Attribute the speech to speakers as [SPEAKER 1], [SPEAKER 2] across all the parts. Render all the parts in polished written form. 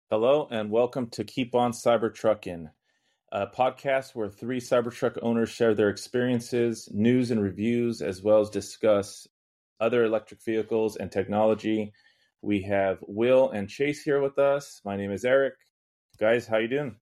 [SPEAKER 1] Hello and welcome to Keep On Cybertruckin', a podcast where three Cybertruck owners share their experiences, news and reviews, as well as discuss other electric vehicles and technology. We have Will and Chase here with us. My name is Eric. Guys, how you doing?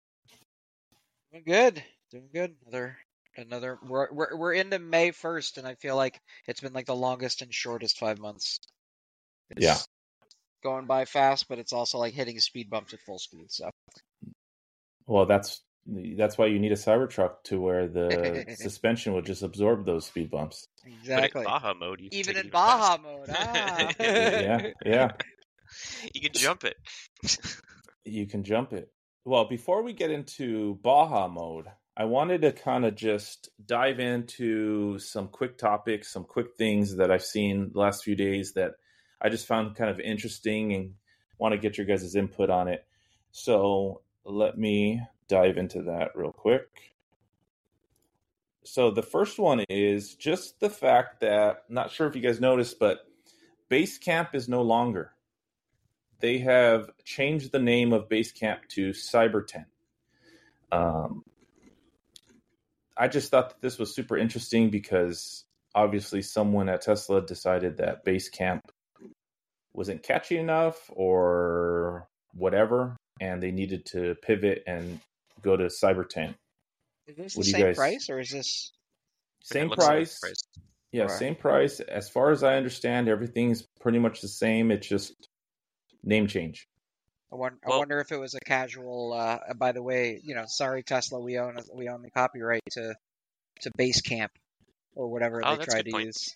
[SPEAKER 2] Doing good. Another. We're into May 1st, and I feel like it's been like the longest and shortest 5 months.
[SPEAKER 1] Yeah.
[SPEAKER 2] Going by fast, but it's also like hitting speed bumps at full speed. So.
[SPEAKER 1] Well, that's why you need a Cybertruck to where the suspension will just absorb those speed bumps.
[SPEAKER 2] Exactly.
[SPEAKER 3] But in Baja mode, you can
[SPEAKER 2] even
[SPEAKER 3] take
[SPEAKER 2] in
[SPEAKER 3] it
[SPEAKER 2] Baja
[SPEAKER 3] fast.
[SPEAKER 2] mode.
[SPEAKER 1] Yeah.
[SPEAKER 3] You can jump it.
[SPEAKER 1] You can jump it. Well, before we get into Baja mode, I wanted to kind of just dive into some quick topics, some quick things that I've seen the last few days that I just found kind of interesting and want to get your guys' input on it. So let me dive into that real quick. So the first one is just the fact that, not sure if you guys noticed, but Basecamp is no longer. They have changed the name of Basecamp to Cybertent. I just thought that this was super interesting because obviously someone at Tesla decided that Basecamp wasn't catchy enough or whatever, and they needed to pivot and go to Cybertent.
[SPEAKER 2] Is this the same price, or is this...
[SPEAKER 1] Same price. Yeah, right. Same price. As far as I understand, everything's pretty much the same. It's just name change.
[SPEAKER 2] I wonder if it was a casual. By the way, sorry Tesla, we own the copyright to Basecamp or whatever they tried to use.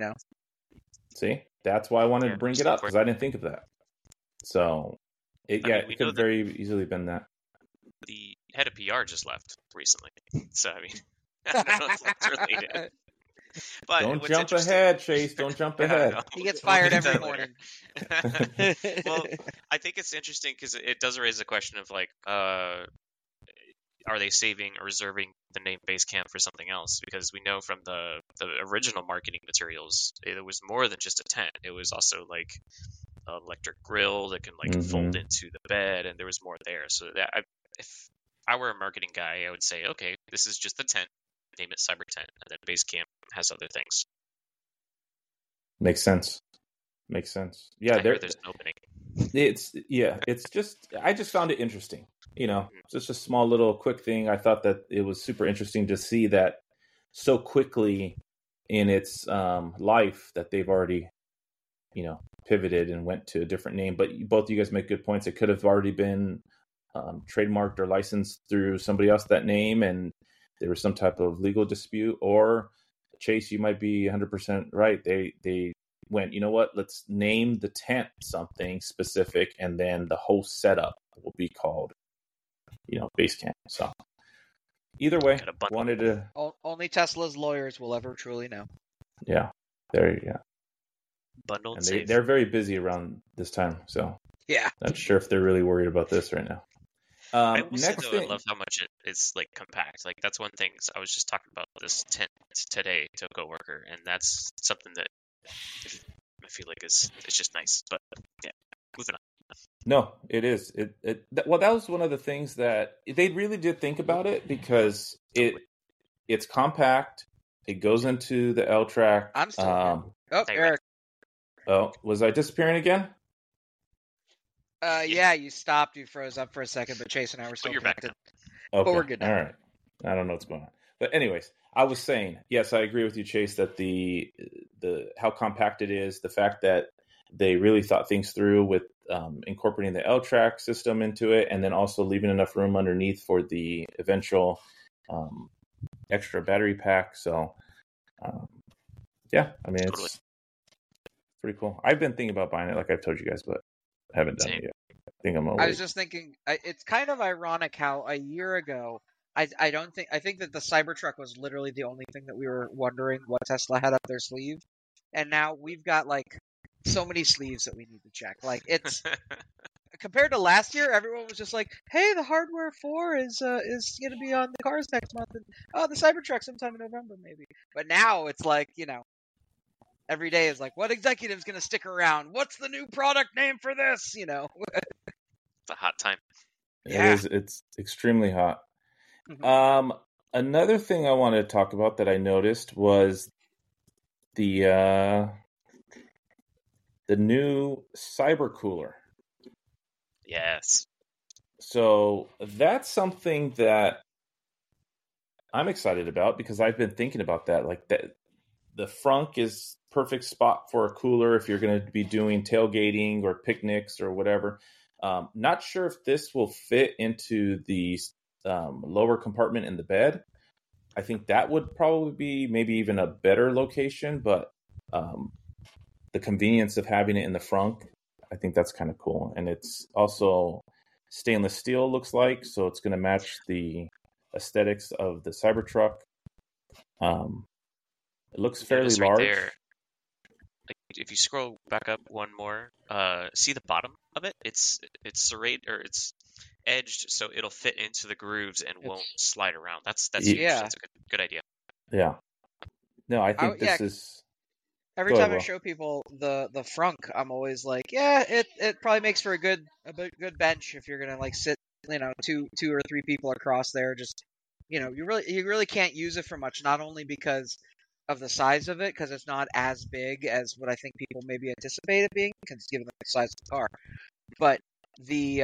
[SPEAKER 1] See, that's why I wanted to bring it up because I didn't think of that. So, it could have very easily been that.
[SPEAKER 3] The head of PR just left recently, so I mean, I don't know if that's related. But
[SPEAKER 1] don't jump ahead, Chase. Don't jump ahead.
[SPEAKER 2] He gets fired every morning.
[SPEAKER 3] Well, I think it's interesting because it does raise the question of like, are they saving or reserving the name Basecamp for something else? Because we know from the original marketing materials, it was more than just a tent. It was also like an electric grill that can like fold into the bed, and there was more there. So that if I were a marketing guy, I would say, okay, this is just the tent. Name it Cybertent, and then Basecamp has other things.
[SPEAKER 1] Makes sense. Yeah,
[SPEAKER 3] there's an opening.
[SPEAKER 1] It's just I just found it interesting. Just a small little quick thing. I thought that it was super interesting to see that so quickly in its life that they've already, pivoted and went to a different name. But both of you guys make good points. It could have already been trademarked or licensed through somebody else, that name, and there was some type of legal dispute. Or Chase, you might be 100% right. They went, you know what, let's name the tent something specific, and then the whole setup will be called, Basecamp. So either way, wanted to...
[SPEAKER 2] Only Tesla's lawyers will ever truly know.
[SPEAKER 1] Yeah, there you go.
[SPEAKER 3] Bundled
[SPEAKER 1] and
[SPEAKER 3] safe.
[SPEAKER 1] They're very busy around this time, so
[SPEAKER 2] yeah,
[SPEAKER 1] not sure if they're really worried about this right now.
[SPEAKER 3] I will say, though, I love how much it's like compact. Like that's one thing. I was just talking about this tent today to a coworker, and that's something that I feel like is just nice. But yeah, moving on.
[SPEAKER 1] No, it is. Well, that was one of the things that they really did think about it, because it's compact. It goes into the L track.
[SPEAKER 2] I'm still Eric.
[SPEAKER 1] Oh, was I disappearing again?
[SPEAKER 2] Yeah, you stopped. You froze up for a second, but Chase and I were still connected.
[SPEAKER 1] Okay.
[SPEAKER 2] But we're good now.
[SPEAKER 1] All right. I don't know what's going on. But anyways, I was saying, yes, I agree with you, Chase, that the how compact it is, the fact that they really thought things through with incorporating the L-Track system into it, and then also leaving enough room underneath for the eventual extra battery pack. So, yeah, I mean, it's pretty cool. I've been thinking about buying it, like I've told you guys, but I haven't done it yet. I think I'm
[SPEAKER 2] I was just thinking, it's kind of ironic how a year ago, I think that the Cybertruck was literally the only thing that we were wondering what Tesla had up their sleeve, and now we've got like so many sleeves that we need to check. Like it's compared to last year, everyone was just like, "Hey, the Hardware 4 is going to be on the cars next month, and the Cybertruck sometime in November maybe." But now it's like every day is like, what executive's going to stick around? What's the new product name for this?
[SPEAKER 3] a hot time.
[SPEAKER 2] Yeah.
[SPEAKER 1] It's extremely hot.
[SPEAKER 2] Mhm.
[SPEAKER 1] Another thing I wanted to talk about that I noticed was the new cyber cooler.
[SPEAKER 3] Yes.
[SPEAKER 1] So that's something that I'm excited about because I've been thinking about that. Like that, the frunk is perfect spot for a cooler if you're going to be doing tailgating or picnics or whatever. Not sure if this will fit into the lower compartment in the bed. I think that would probably be maybe even a better location, but um, the convenience of having it in the front, I think that's kind of cool. And it's also stainless steel, looks like, so it's going to match the aesthetics of the Cybertruck. It looks fairly
[SPEAKER 3] Notice right
[SPEAKER 1] large.
[SPEAKER 3] there, like if you scroll back up one more, see the bottom of it? It's serrated or it's edged so it'll fit into the grooves and won't slide around. That's huge.
[SPEAKER 2] Yeah.
[SPEAKER 3] That's a good idea.
[SPEAKER 1] Yeah. No, I think
[SPEAKER 2] yeah.
[SPEAKER 1] this is.
[SPEAKER 2] Every
[SPEAKER 1] Go ahead,
[SPEAKER 2] time I
[SPEAKER 1] Will.
[SPEAKER 2] show people the frunk, I'm always like, yeah, it probably makes for a good bench if you're gonna like sit, two or three people across there. Just you really can't use it for much. Not only because of the size of it, because it's not as big as what I think people maybe anticipate it being, because given the size of the car, but the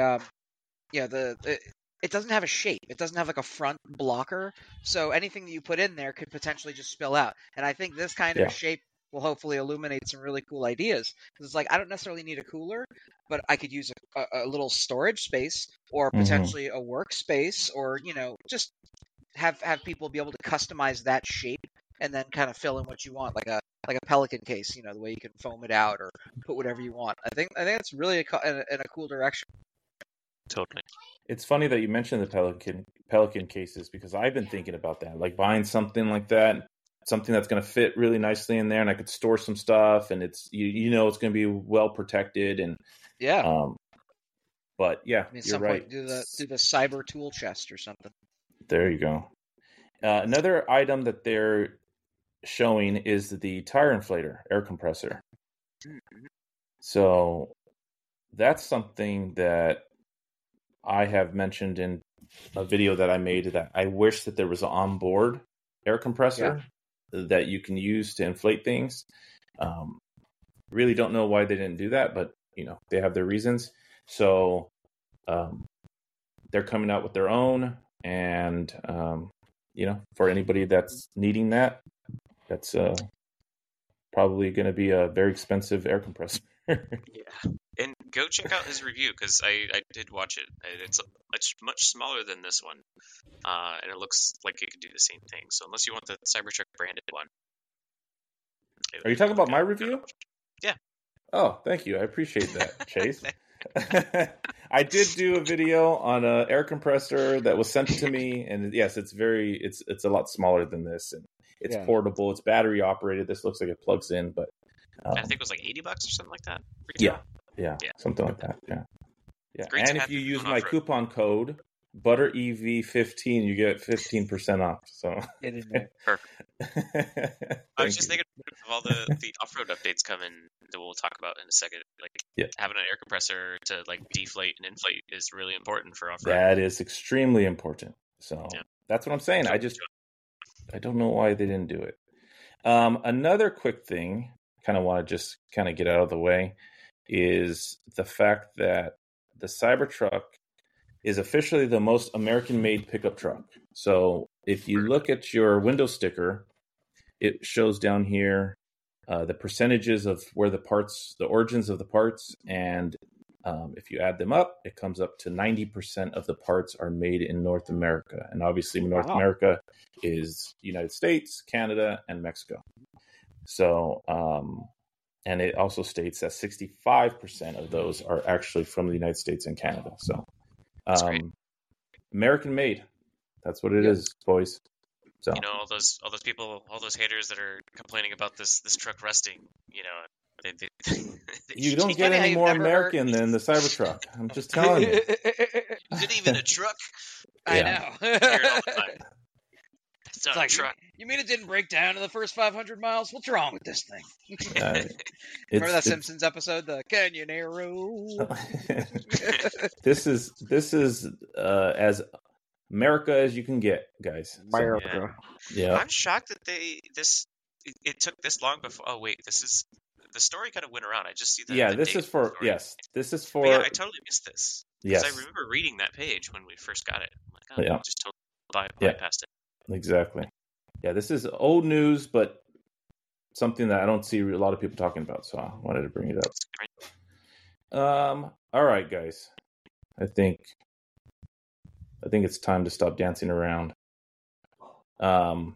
[SPEAKER 2] it doesn't have a shape. It doesn't have like a front blocker, so anything that you put in there could potentially just spill out. And I think this kind of a
[SPEAKER 1] Yeah.
[SPEAKER 2] shape will hopefully illuminate some really cool ideas. Because it's like I don't necessarily need a cooler, but I could use a little storage space or potentially a workspace, or just have people be able to customize that shape and then kind of fill in what you want, like a Pelican case, the way you can foam it out or put whatever you want. I think it's really in a cool direction.
[SPEAKER 3] Totally.
[SPEAKER 1] It's funny that you mentioned the Pelican cases because I've been thinking about that, like buying something like that, something that's going to fit really nicely in there, and I could store some stuff, and it's it's going to be well protected, and
[SPEAKER 2] Yeah.
[SPEAKER 1] But yeah,
[SPEAKER 2] I mean, at
[SPEAKER 1] you're
[SPEAKER 2] some
[SPEAKER 1] right.
[SPEAKER 2] point, do the cyber tool chest or something.
[SPEAKER 1] There you go. Another item that they're showing is the tire inflator, air compressor.
[SPEAKER 2] Mm-hmm.
[SPEAKER 1] So that's something that I have mentioned in a video that I made, that I wish that there was an onboard air compressor that you can use to inflate things. Really don't know why they didn't do that, but they have their reasons. So they're coming out with their own, and for anybody that's needing that, that's probably going to be a very expensive air compressor.
[SPEAKER 3] Yeah, and go check out his review because I did watch it. It's much smaller than this one, and it looks like it could do the same thing. So unless you want the Cybertruck branded one,
[SPEAKER 1] Are you talking about my review?
[SPEAKER 3] Yeah.
[SPEAKER 1] Oh, thank you. I appreciate that, Chase. I did do a video on an air compressor that was sent to me, and yes, it's a lot smaller than this, and it's portable. It's battery operated. This looks like it plugs in, but
[SPEAKER 3] I think it was like $80 or something like that.
[SPEAKER 1] Yeah, something like that. Yeah.
[SPEAKER 3] Great
[SPEAKER 1] and if you use my coupon code ButterEV15, you get 15% off. So
[SPEAKER 3] perfect. I was just thinking of all the off-road updates coming that we'll talk about in a second. Like having an air compressor to like deflate and inflate is really important for off-road.
[SPEAKER 1] That is extremely important. So that's what I'm saying. I don't know why they didn't do it. Another quick thing, kind of want to just kind of get out of the way, is the fact that the Cybertruck is officially the most American-made pickup truck. So if you look at your window sticker, it shows down here the percentages of where the origins of the parts, and if you add them up, it comes up to 90% of the parts are made in North America. And obviously North America is United States, Canada, and Mexico. So, and it also states that 65% of those are actually from the United States and Canada. So, American made. That's what it is, boys. So
[SPEAKER 3] all those people, all those haters that are complaining about this truck rusting, they
[SPEAKER 1] you don't get any more American than the Cybertruck. I'm just telling you.
[SPEAKER 3] Is it even a truck?
[SPEAKER 2] I know.
[SPEAKER 3] I hear it all the time. It's not a truck.
[SPEAKER 2] You mean it didn't break down in the first 500 miles? What's wrong with this thing? Remember that Simpsons episode, the Canyonero?
[SPEAKER 1] This is as America as you can get, guys.
[SPEAKER 2] America.
[SPEAKER 1] Yeah.
[SPEAKER 3] I'm shocked that it took this long before. Oh wait, this is the story kind of went around. I just see the
[SPEAKER 1] This
[SPEAKER 3] date
[SPEAKER 1] is for
[SPEAKER 3] story.
[SPEAKER 1] yes. This is for.
[SPEAKER 3] But yeah, I totally missed this.
[SPEAKER 1] Yes.
[SPEAKER 3] I remember reading that page when we first got it. I'm like,
[SPEAKER 1] Yeah.
[SPEAKER 3] I just totally bypassed it.
[SPEAKER 1] Exactly. Yeah, this is old news, but something that I don't see a lot of people talking about, so I wanted to bring it up. All right, guys. I think it's time to stop dancing around. The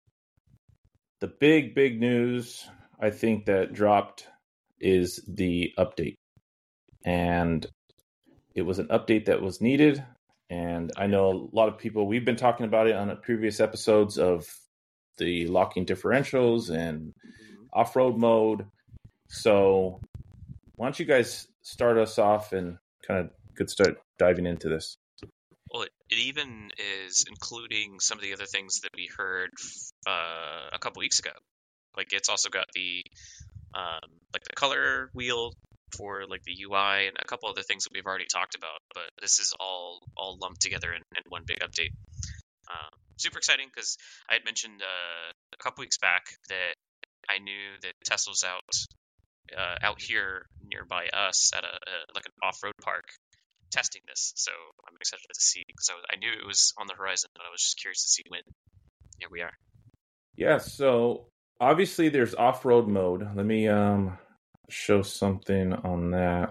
[SPEAKER 1] big news I think that dropped is the update. And it was an update that was needed. And I know a lot of people, we've been talking about it on previous episodes of the locking differentials and off-road mode. So why don't you guys start us off and kind of could start diving into this?
[SPEAKER 3] Well, it even is including some of the other things that we heard a couple weeks ago. Like it's also got the like the color wheel for like the UI and a couple other things that we've already talked about. But this is all lumped together in one big update. Super exciting because I had mentioned a couple weeks back that I knew that Tesla's out here nearby us at like an off-road park testing this. So I'm excited to see because I knew it was on the horizon, but I was just curious to see when. Here we are.
[SPEAKER 1] Yeah. So obviously there's off-road mode. Let me show something on that.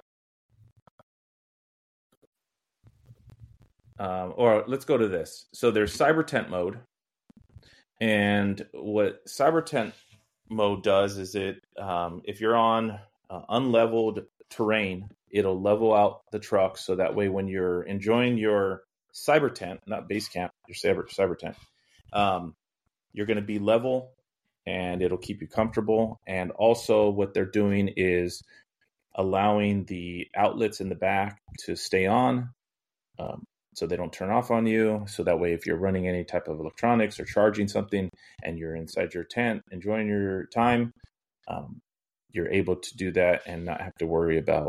[SPEAKER 1] Or let's go to this. So there's Cyber Tent mode. And what Cyber Tent mode does is it, if you're on unleveled terrain, it'll level out the truck. So that way, when you're enjoying your Cyber Tent, not base camp, your Cyber Tent, you're going to be level and it'll keep you comfortable. And also what they're doing is allowing the outlets in the back to stay on. So they don't turn off on you. So that way, if you're running any type of electronics or charging something and you're inside your tent enjoying your time, you're able to do that and not have to worry about,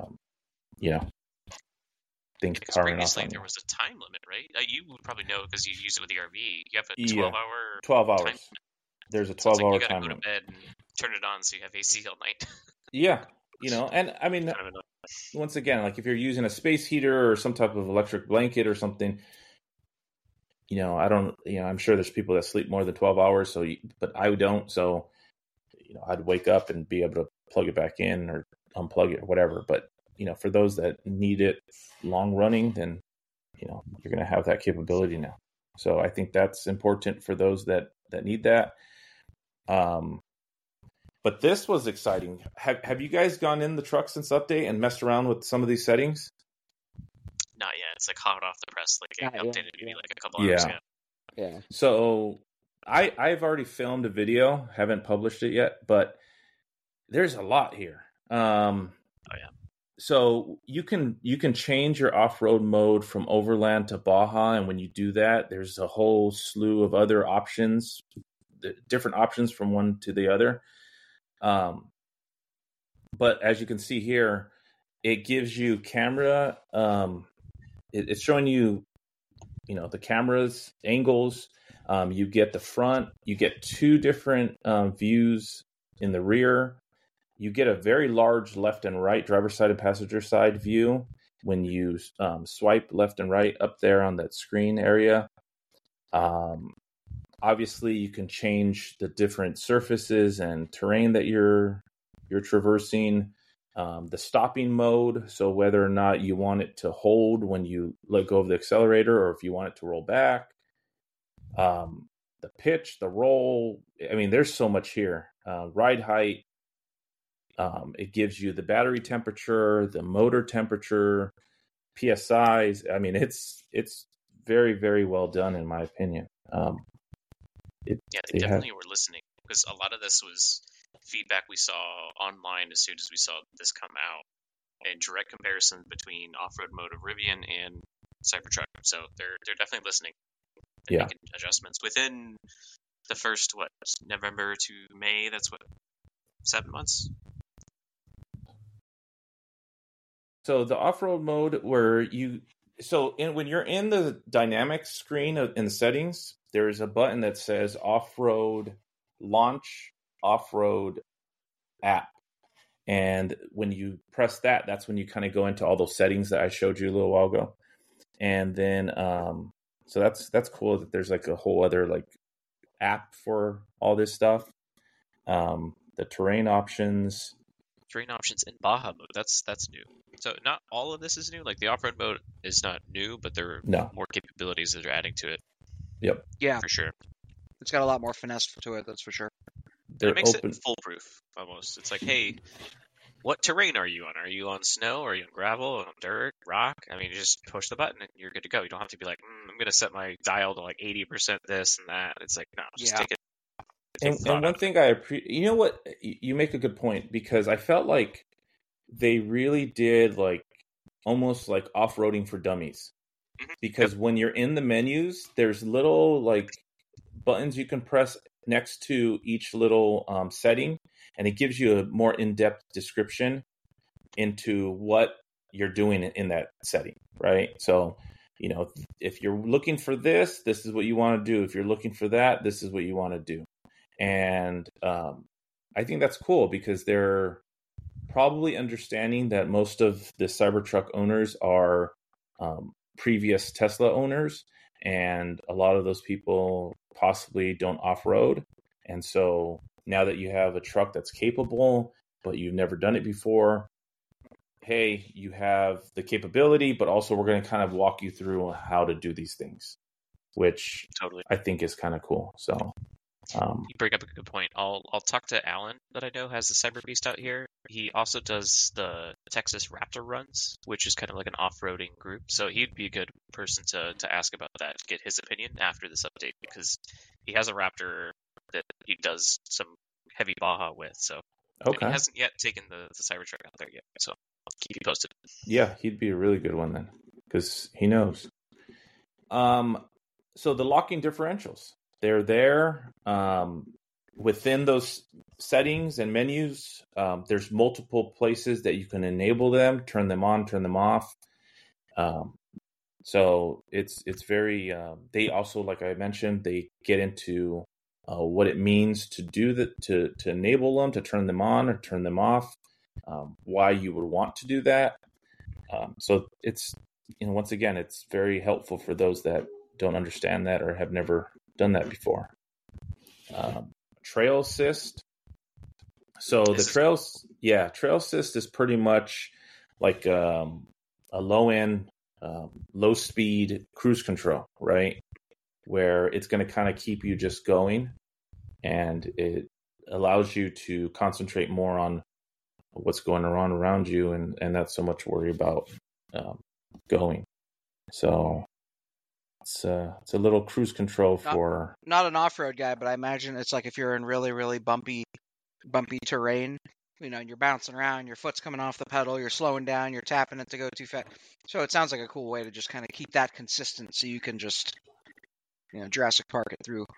[SPEAKER 1] things
[SPEAKER 3] Because
[SPEAKER 1] powering off
[SPEAKER 3] previously
[SPEAKER 1] on you.
[SPEAKER 3] there was a time limit, right? You would probably know because you use it with the RV. You have a 12-hour
[SPEAKER 1] 12 hours.
[SPEAKER 3] time.
[SPEAKER 1] There's a
[SPEAKER 3] So it's
[SPEAKER 1] 12-hour
[SPEAKER 3] like you
[SPEAKER 1] time
[SPEAKER 3] gotta go
[SPEAKER 1] limit.
[SPEAKER 3] to bed and turn it on so you have AC all night.
[SPEAKER 1] Yeah, and I mean,
[SPEAKER 3] Kind of annoying.
[SPEAKER 1] once again, like if you're using a space heater or some type of electric blanket or something, I'm sure there's people that sleep more than 12 hours. But I don't. So, I'd wake up and be able to plug it back in or unplug it or whatever. But, for those that need it long running, then, you're going to have that capability now. So I think that's important for those that need that. But this was exciting. Have you guys gone in the truck since update and messed around with some of these settings?
[SPEAKER 3] Not yet. It's like hot off the press. Like it
[SPEAKER 2] Not
[SPEAKER 3] updated
[SPEAKER 2] yet,
[SPEAKER 3] maybe
[SPEAKER 2] yeah.
[SPEAKER 3] like a couple hours ago.
[SPEAKER 2] Yeah.
[SPEAKER 1] So I've already filmed a video, haven't published it yet, but there's a lot here.
[SPEAKER 3] Oh yeah.
[SPEAKER 1] So you can change your off-road mode from overland to Baja, and when you do that, there's a whole slew of other options, different options from one to the other. But as you can see here, it gives you camera. It's showing you, the camera's angles. You get the front. You get two different views in the rear. You get a very large left and right, driver's side and passenger side view when you swipe left and right up there on that screen area. Obviously, you can change the different surfaces and terrain that you're traversing. The stopping mode, so whether or not you want it to hold when you let go of the accelerator or if you want it to roll back. The pitch, the roll. I mean, there's so much here. Ride height. It gives you the battery temperature, the motor temperature, PSIs. I mean, it's very, very well done in my opinion.
[SPEAKER 3] They definitely were listening because a lot of this was feedback we saw online as soon as we saw this come out, and direct comparison between off-road mode of Rivian and Cybertruck. So they're definitely listening and making adjustments within the first November to May. That's 7 months.
[SPEAKER 1] So the off-road mode where when you're in the dynamics screen in the settings, there's a button that says off-road launch, off-road app. And when you press that, that's when you kind of go into all those settings that I showed you a little while ago. And then, so that's cool that there's like a whole other like app for all this stuff. The terrain options
[SPEAKER 3] In Baja mode. That's new. So not all of this is new. Like the off-road mode is not new, but there are more capabilities that are adding to it.
[SPEAKER 1] Yep.
[SPEAKER 2] Yeah,
[SPEAKER 3] for sure.
[SPEAKER 2] It's got a lot more finesse to it. That's for sure.
[SPEAKER 3] It makes it foolproof almost. It's like, hey, what terrain are you on? Are you on snow? Are you on gravel? On dirt? Rock? I mean, you just push the button and you're good to go. You don't have to be like, I'm going to set my dial to like 80% this and that. It's like, no, just take it.
[SPEAKER 1] And one thing I appreciate, you know what? You make a good point, because I felt like they really did like almost like off-roading for dummies. Because when you're in the menus, there's little like buttons you can press next to each little setting, and it gives you a more in-depth description into what you're doing in that setting, right? So, you know, if you're looking for this is what you want to do. If you're looking for that, this is what you want to do. And I think that's cool, because they're probably understanding that most of the Cybertruck owners are previous Tesla owners, and a lot of those people possibly don't off-road. And so now that you have a truck that's capable, but you've never done it before, hey, you have the capability, but also we're going to kind of walk you through how to do these things, which I think is kind of cool. So
[SPEAKER 3] you bring up a good point. I'll talk to Alan that I know has the Cyber Beast out here. He also does the Texas Raptor runs, which is kind of like an off-roading group. So he'd be a good person to ask about that, get his opinion after this update, because he has a Raptor that he does some heavy Baja with. So he hasn't yet taken the Cybertruck out there yet. So I'll keep you posted.
[SPEAKER 1] Yeah, he'd be a really good one then, because he knows. So the locking differentials, they're there within those settings and menus. There's multiple places that you can enable them, turn them on, turn them off. So it's very. They also, like I mentioned, they get into what it means to do that, to enable them, to turn them on or turn them off. Why you would want to do that. So it's, once again, it's very helpful for those that don't understand that or have never done that before. Trail assist. So Trail assist is pretty much like a low end, low speed cruise control, right? Where it's going to kind of keep you just going, and it allows you to concentrate more on what's going on around you, and not so much worry about going. So it's a little cruise control for
[SPEAKER 2] not an off-road guy, but I imagine it's like if you're in really, really bumpy terrain, and you're bouncing around, your foot's coming off the pedal, you're slowing down, you're tapping it to go too fast. So it sounds like a cool way to just kind of keep that consistent, so you can just Jurassic Park it through.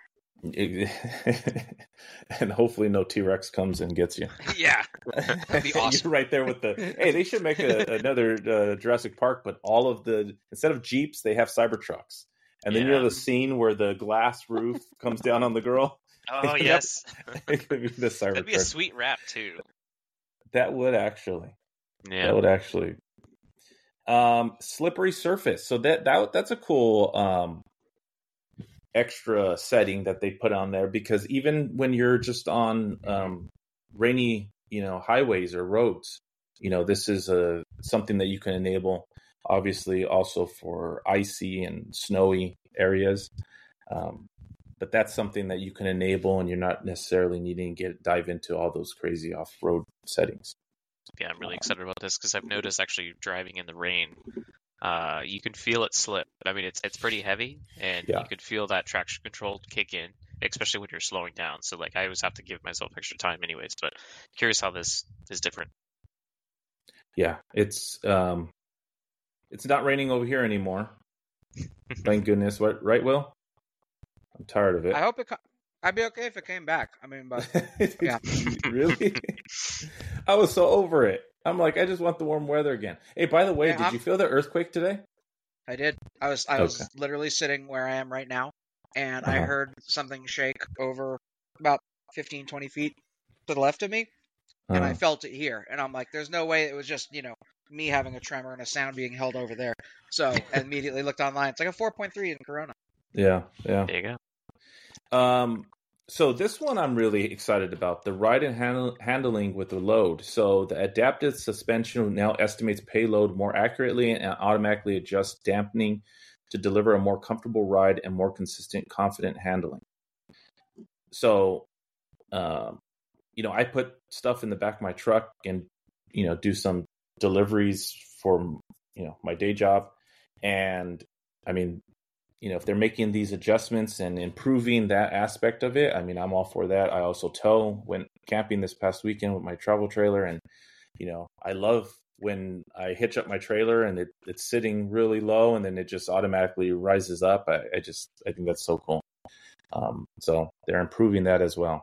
[SPEAKER 1] And hopefully no T-Rex comes and gets you.
[SPEAKER 2] Yeah, that'd be awesome.
[SPEAKER 1] You're right there with hey, they should make another Jurassic Park, but instead of Jeeps, they have Cybertrucks. And then you have the scene where the glass roof comes down on the girl.
[SPEAKER 3] Oh, yes.
[SPEAKER 1] It could be the Cybertruck.
[SPEAKER 3] That'd be a sweet wrap, too.
[SPEAKER 1] That would actually.
[SPEAKER 3] Yeah.
[SPEAKER 1] That would actually. Slippery surface. So that's a cool extra setting that they put on there, because even when you're just on rainy, highways or roads, this is something that you can enable, obviously also for icy and snowy areas. But that's something that you can enable, and you're not necessarily needing to dive into all those crazy off-road settings.
[SPEAKER 3] Yeah, I'm really excited about this, because I've noticed actually driving in the rain, you can feel it slip. I mean, it's pretty heavy, and you can feel that traction control kick in, especially when you're slowing down. So I always have to give myself extra time anyways, but curious how this is different.
[SPEAKER 1] Yeah, it's not raining over here anymore. Thank goodness. Right, Will? I'm tired of it.
[SPEAKER 2] I hope it I'd be okay if it came back. I mean, but yeah.
[SPEAKER 1] Really? I was so over it. I'm like, I just want the warm weather again. Hey, by the way,
[SPEAKER 2] Yeah,
[SPEAKER 1] did you feel the earthquake today?
[SPEAKER 2] I did. I was
[SPEAKER 1] Okay.
[SPEAKER 2] literally sitting where I am right now, and I
[SPEAKER 1] Uh-huh.
[SPEAKER 2] heard something shake over about 15, 20 feet to the left of me, and I felt it here. And I'm like, there's no way it was just, me having a tremor and a sound being held over there. So I immediately looked online. It's like a 4.3 in Corona.
[SPEAKER 1] Yeah, yeah.
[SPEAKER 3] There you go.
[SPEAKER 1] So this one I'm really excited about, the ride and handling with the load. So the adaptive suspension now estimates payload more accurately and automatically adjusts dampening to deliver a more comfortable ride and more consistent, confident handling. So, I put stuff in the back of my truck and, do some deliveries for, my day job. And I mean, if they're making these adjustments and improving that aspect of it, I mean, I'm all for that. I also went camping this past weekend with my travel trailer, and I love when I hitch up my trailer and it's sitting really low and then it just automatically rises up. I think that's so cool. So they're improving that as well.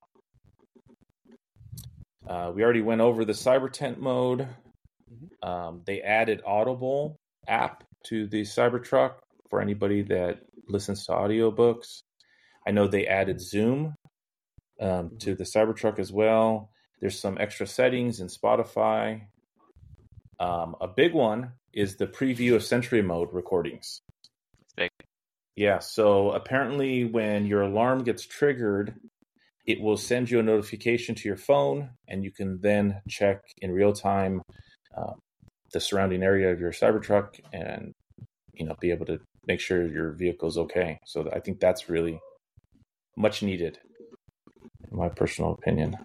[SPEAKER 1] We already went over the Cyber Tent mode. They added Audible app to the Cybertruck for anybody that listens to audiobooks. I know they added Zoom to the Cybertruck as well. There's some extra settings in Spotify. A big one is the preview of Sentry mode recordings.
[SPEAKER 3] Big.
[SPEAKER 1] Yeah, so apparently when your alarm gets triggered, it will send you a notification to your phone, and you can then check in real time the surrounding area of your Cybertruck and be able to make sure your vehicle's okay. So I think that's really much needed, in my personal opinion.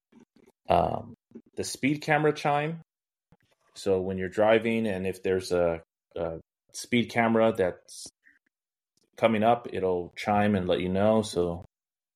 [SPEAKER 1] The speed camera chime. So when you're driving and if there's a speed camera that's coming up, it'll chime and let you know. So,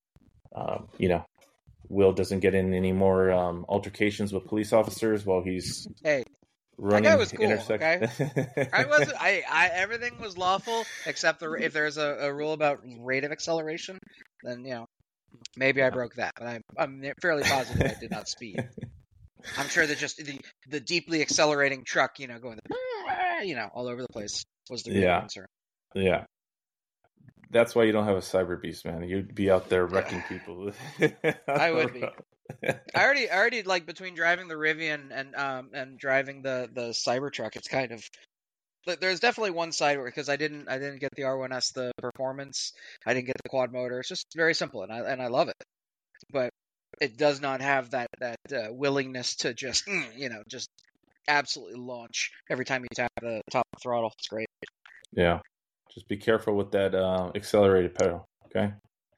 [SPEAKER 1] Will doesn't get in any more altercations with police officers while he's running.
[SPEAKER 2] That guy was cool.
[SPEAKER 1] Okay,
[SPEAKER 2] I wasn't. Everything was lawful except if there's a rule about rate of acceleration, then maybe I broke that. But I'm fairly positive I did not speed. I'm sure that just the deeply accelerating truck, going all over the place was the real concern.
[SPEAKER 1] Yeah. That's why you don't have a Cyber Beast, man. You'd be out there wrecking people.
[SPEAKER 2] I would be. I already like between driving the Rivian and driving the Cybertruck, it's kind of there's definitely one side where because I didn't get the R1S the performance, I didn't get the quad motor. It's just very simple and I love it, but it does not have that willingness to just just absolutely launch every time you tap the top of the throttle. It's great.
[SPEAKER 1] Yeah. Just be careful with that accelerated pedal, okay?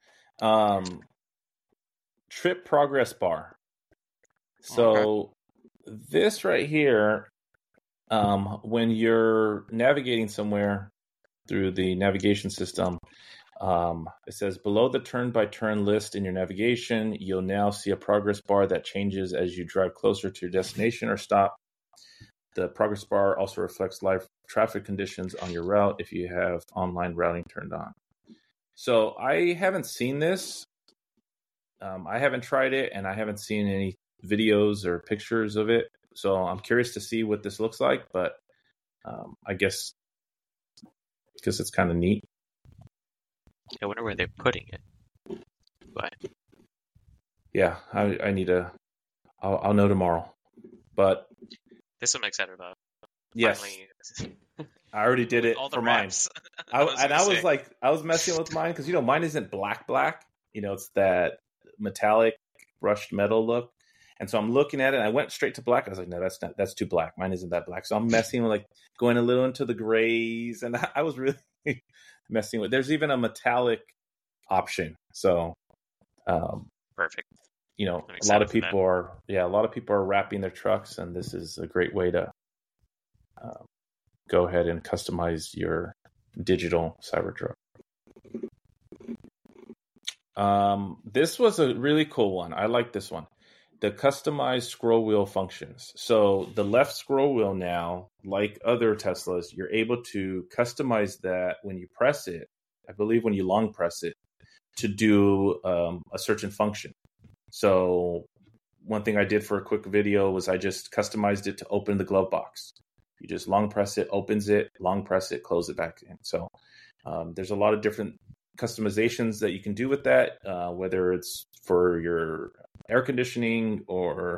[SPEAKER 1] Trip progress bar. So this right here, when you're navigating somewhere through the navigation system, it says below the turn-by-turn list in your navigation, you'll now see a progress bar that changes as you drive closer to your destination or stop. The progress bar also reflects live traffic conditions on your route if you have online routing turned on. So I haven't seen this. I haven't tried it, and I haven't seen any videos or pictures of it. So I'm curious to see what this looks like, but I guess because it's kind of neat.
[SPEAKER 3] I wonder where they're putting it. But
[SPEAKER 1] yeah, I need to. I'll know tomorrow. But
[SPEAKER 3] this one I'm excited about.
[SPEAKER 1] Yes,
[SPEAKER 3] finally,
[SPEAKER 1] I already did it
[SPEAKER 3] all the
[SPEAKER 1] for mine. I was messing with mine because mine isn't black. It's that metallic brushed metal look. And so I'm looking at it and I went straight to black. I was like, no, that's too black. Mine isn't that black. So I'm messing with going a little into the grays, and I was really messing with. There's even a metallic option. So
[SPEAKER 3] perfect.
[SPEAKER 1] A lot of people are wrapping their trucks, and this is a great way to go ahead and customize your digital Cybertruck. This was a really cool one. I like this one. The customized scroll wheel functions. So the left scroll wheel now, like other Teslas, you're able to customize that when you press it. I believe when you long press it, to do a certain function. So one thing I did for a quick video was I just customized it to open the glove box. You just long press it, opens it, long press it, close it back in. So there's a lot of different customizations that you can do with that, whether it's for your air conditioning or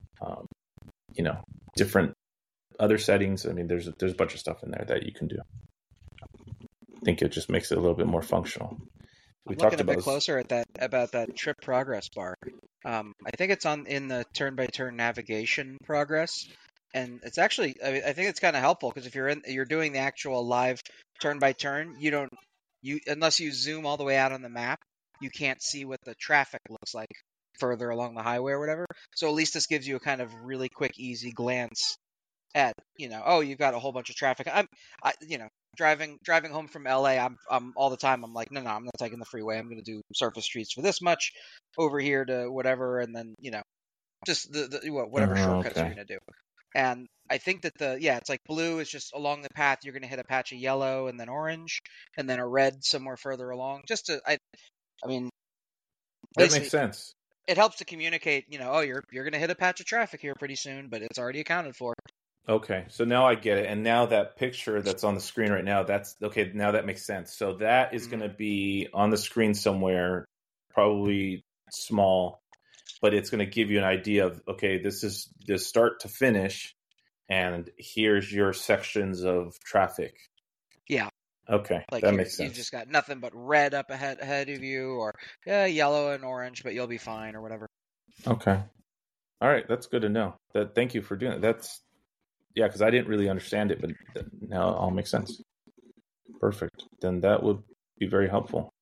[SPEAKER 1] different other settings. I mean, there's a bunch of stuff in there that you can do. I think it just makes it a little bit more functional.
[SPEAKER 2] I'm looking a bit closer at that trip progress bar. I think it's in the turn-by-turn navigation progress, and it's actually I think it's kind of helpful because if you're doing the actual live turn-by-turn, unless you zoom all the way out on the map, you can't see what the traffic looks like further along the highway or whatever. So at least this gives you a kind of really quick, easy glance at you've got a whole bunch of traffic. Driving home from LA, I'm all the time. I'm like, no, I'm not taking the freeway. I'm going to do surface streets for this much, over here to whatever, and then just whatever shortcuts you're going to do. And I think that it's like blue is just along the path. You're going to hit a patch of yellow and then orange, and then a red somewhere further along. I mean,
[SPEAKER 1] that makes sense.
[SPEAKER 2] It helps to communicate. You're going to hit a patch of traffic here pretty soon, but it's already accounted for.
[SPEAKER 1] Okay, so now I get it. And now that picture that's on the screen right now, that's okay. Now that makes sense. So that is going to be on the screen somewhere, probably small, but it's going to give you an idea of, okay, this is the start to finish, and here's your sections of traffic.
[SPEAKER 2] Yeah.
[SPEAKER 1] Okay, that makes sense.
[SPEAKER 2] You've just got nothing but red up ahead of you, or yellow and orange, but you'll be fine, or whatever.
[SPEAKER 1] Okay. All right, that's good to know. Thank you for doing it. Yeah, because I didn't really understand it, but now it all makes sense. Perfect. Then that would be very helpful.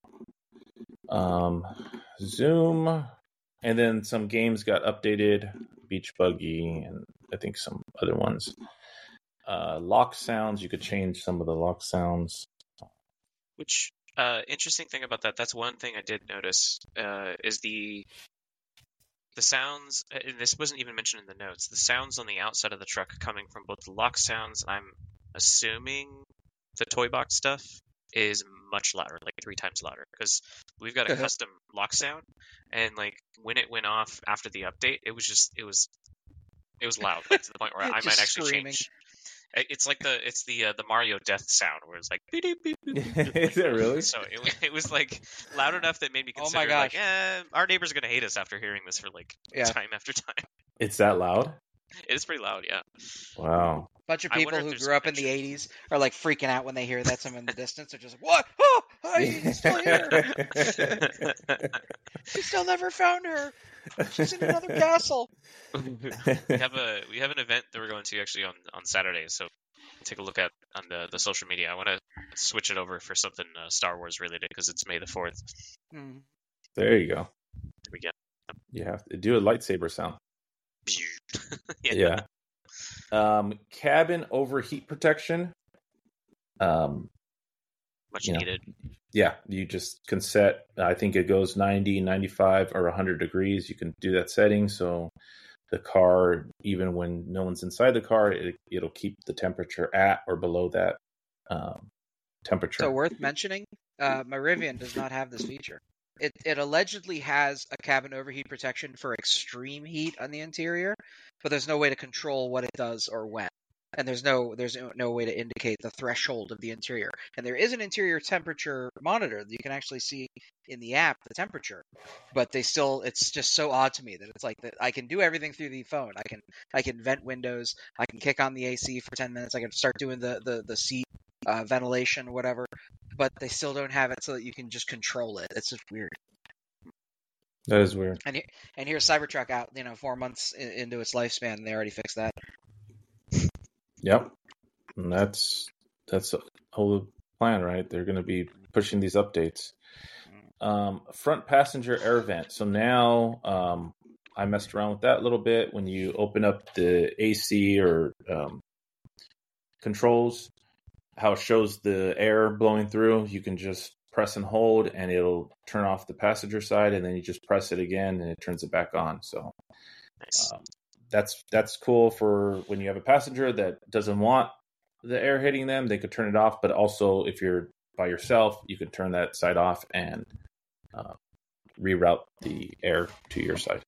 [SPEAKER 1] Zoom, and then some games got updated. Beach Buggy, and I think some other ones. Lock sounds, you could change some of the lock sounds.
[SPEAKER 3] Which, interesting thing about that's one thing I did notice, is the sounds, and this wasn't even mentioned in the notes, the sounds on the outside of the truck coming from both the lock sounds, and I'm assuming the toy box stuff is much louder, like 3 times louder, because we've got a custom lock sound, and like when it went off after the update, it was loud, like to the point where I might actually
[SPEAKER 2] screaming.
[SPEAKER 3] change. It's like the Mario death sound where it's like beep, beep, beep, beep,
[SPEAKER 1] Is it really?
[SPEAKER 3] So it was like loud enough that made me consider like, our neighbors are gonna hate us after hearing this for like time after time.
[SPEAKER 1] It's that loud?
[SPEAKER 3] It's pretty loud, yeah.
[SPEAKER 1] Wow.
[SPEAKER 2] Bunch of people who grew up in the 80s are like freaking out when they hear that someone in the distance. They're just like, what? Oh, he's still here. We still never found her. She's in another castle.
[SPEAKER 3] We have an event that we're going to actually on Saturday, so take a look at on the social media. I want to switch it over for something Star Wars related because it's May the 4th.
[SPEAKER 2] Mm.
[SPEAKER 1] There you go.
[SPEAKER 3] There we go.
[SPEAKER 1] You have to do a lightsaber sound.
[SPEAKER 3] Yeah.
[SPEAKER 1] Cabin overheat protection.
[SPEAKER 3] Much needed.
[SPEAKER 1] Yeah, you just can set, I think it goes 90, 95, or 100 degrees. You can do that setting, so the car, even when no one's inside the car, it'll keep the temperature at or below that temperature.
[SPEAKER 2] So worth mentioning, my Rivian does not have this feature. It allegedly has a cabin overheat protection for extreme heat on the interior, but there's no way to control what it does or when. And there's no way to indicate the threshold of the interior. And there is an interior temperature monitor that you can actually see in the app, the temperature. But it's just so odd to me that it's like that I can do everything through the phone. I can vent windows, I can kick on the AC for 10 minutes, I can start doing the seat ventilation, whatever. But they still don't have it so that you can just control it. It's just weird.
[SPEAKER 1] That is weird.
[SPEAKER 2] And here's Cybertruck out, 4 months into its lifespan, and they already fixed that.
[SPEAKER 1] Yep. And that's the whole plan, right? They're going to be pushing these updates. Front passenger air vent. So now I messed around with that a little bit. When you open up the AC or controls, how it shows the air blowing through, you can just press and hold and it'll turn off the passenger side, and then you just press it again and it turns it back on. So
[SPEAKER 3] nice.
[SPEAKER 1] That's cool for when you have a passenger that doesn't want the air hitting them. They could turn it off, but also if you're by yourself, you can turn that side off and reroute the air to your side.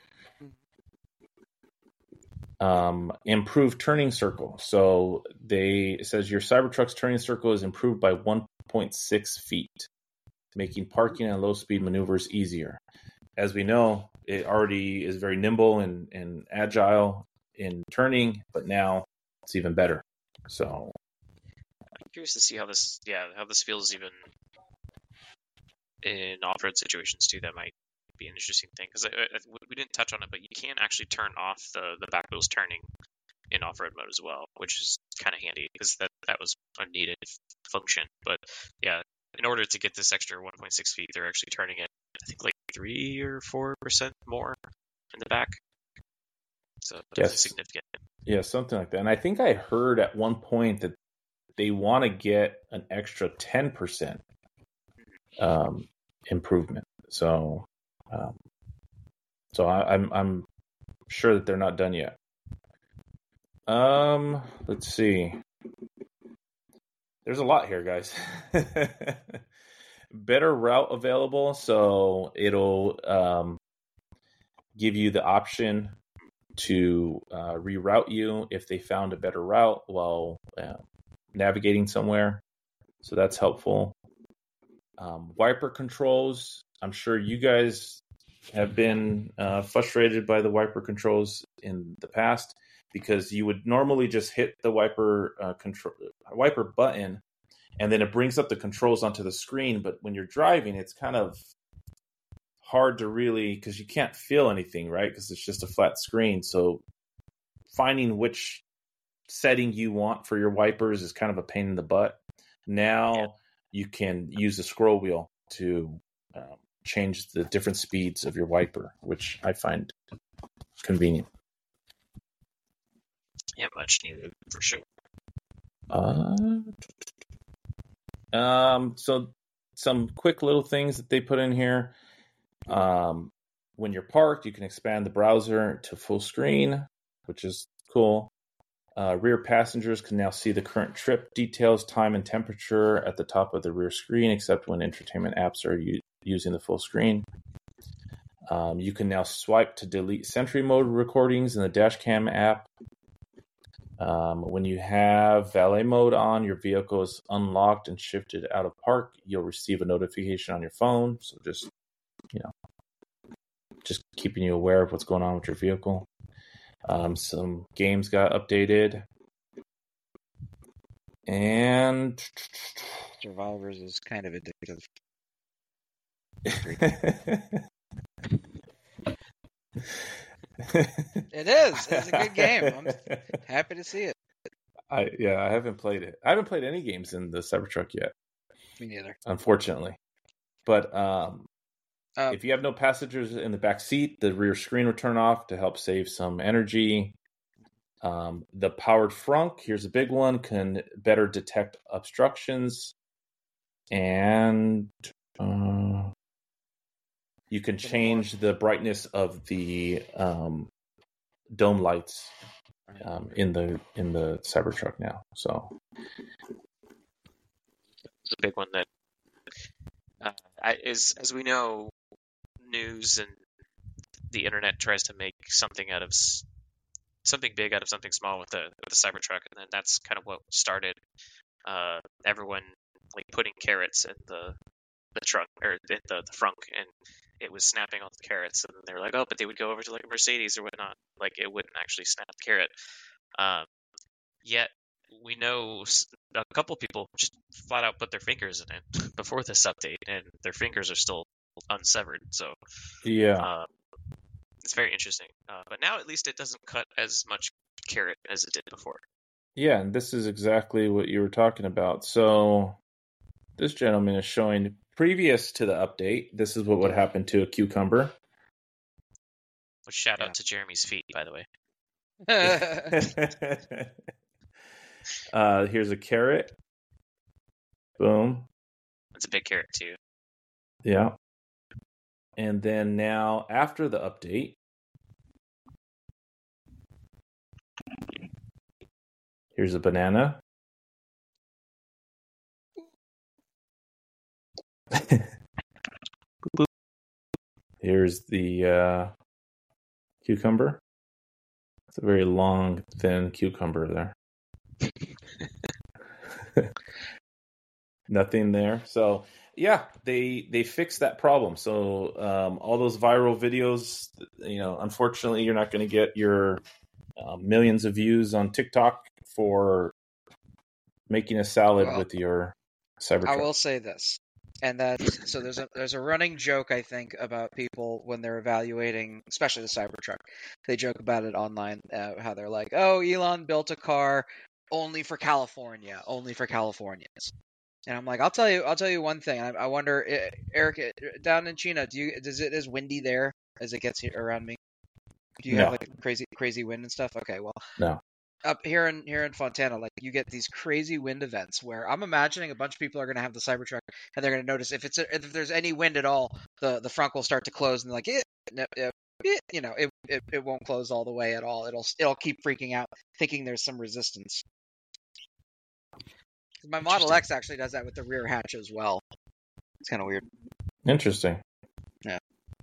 [SPEAKER 1] Improved turning circle. So it says your Cybertruck's turning circle is improved by 1.6 feet, making parking and low-speed maneuvers easier. As we know, it already is very nimble and agile in turning, but now it's even better. So
[SPEAKER 3] I'm curious to see how this feels even in off-road situations too. That might be an interesting thing, because we didn't touch on it, but you can actually turn off the back wheels turning in off-road mode as well, which is kind of handy because that was a needed function. But yeah, in order to get this extra 1.6 feet, they're actually turning it, I think, like 3 or 4% more in the back. So that's significant.
[SPEAKER 1] Yeah, something like that. And I think I heard at one point that they want to get an extra 10% improvement. So, I'm sure that they're not done yet. Let's see. There's a lot here, guys. Better route available, so it'll give you the option to reroute you if they found a better route while navigating somewhere. So that's helpful. Wiper controls. I'm sure you guys have been frustrated by the wiper controls in the past, because you would normally just hit the wiper button, and then it brings up the controls onto the screen. But when you're driving, it's kind of hard to really, because you can't feel anything, right? Because it's just a flat screen. So finding which setting you want for your wipers is kind of a pain in the butt. Now you can use the scroll wheel to change the different speeds of your wiper, which I find convenient.
[SPEAKER 3] Yeah, much needed for sure.
[SPEAKER 1] So some quick little things that they put in here. When you're parked, you can expand the browser to full screen, which is cool. Rear passengers can now see the current trip details, time, and temperature at the top of the rear screen, except when entertainment apps are using the full screen. You can now swipe to delete Sentry Mode recordings in the Dashcam app. When you have valet mode on, your vehicle is unlocked and shifted out of park, you'll receive a notification on your phone. So just keeping you aware of what's going on with your vehicle. Some games got updated. And
[SPEAKER 2] Survivors is kind of addictive. It is. It's a good game. I'm happy to see it.
[SPEAKER 1] I haven't played it. I haven't played any games in the Cybertruck yet.
[SPEAKER 2] Me neither.
[SPEAKER 1] Unfortunately. But if you have no passengers in the back seat, the rear screen will turn off to help save some energy. The powered frunk, here's a big one, can better detect obstructions. And you can change the brightness of the dome lights in the Cybertruck now. So
[SPEAKER 3] it's a big one that as we know, news and the internet tries to make something out of something big out of something small with the Cybertruck, and then that's kind of what started everyone like putting carrots in the trunk or in the frunk, and it was snapping all the carrots, and then they were like, oh, but they would go over to like a Mercedes or whatnot, like it wouldn't actually snap the carrot. Yet we know a couple people just flat out put their fingers in it before this update, and their fingers are still unsevered. So it's very interesting. But now at least it doesn't cut as much carrot as it did before.
[SPEAKER 1] Yeah, and this is exactly what you were talking about. So this gentleman is showing previous to the update, this is what would happen to a cucumber.
[SPEAKER 3] Which shout out to Jeremy's feet, by the way.
[SPEAKER 1] Here's a carrot. Boom.
[SPEAKER 3] That's a big carrot too.
[SPEAKER 1] Yeah. And then now, after the update, here's a banana. Here's the cucumber. It's a very long, thin cucumber there. Nothing there. So yeah, they fixed that problem. So all those viral videos, unfortunately, you're not going to get your millions of views on TikTok for making a salad with your Cybertruck.
[SPEAKER 2] I will say this, and that's so there's a running joke, I think, about people when they're evaluating, especially the Cybertruck. They joke about it online, how they're like, "Oh, Elon built a car only for California, only for Californians." And I'm like, I'll tell you one thing. I wonder, Eric, down in China, is it as windy there as it gets here around me? Do you have like crazy wind and stuff? Okay, well,
[SPEAKER 1] no.
[SPEAKER 2] Up here in Fontana, like you get these crazy wind events where I'm imagining a bunch of people are going to have the Cybertruck and they're going to notice if there's any wind at all, the front will start to close and like it won't close all the way at all. It'll keep freaking out, thinking there's some resistance. My Model X actually does that with the rear hatch as well. It's kind of weird.
[SPEAKER 1] Interesting.
[SPEAKER 2] Yeah.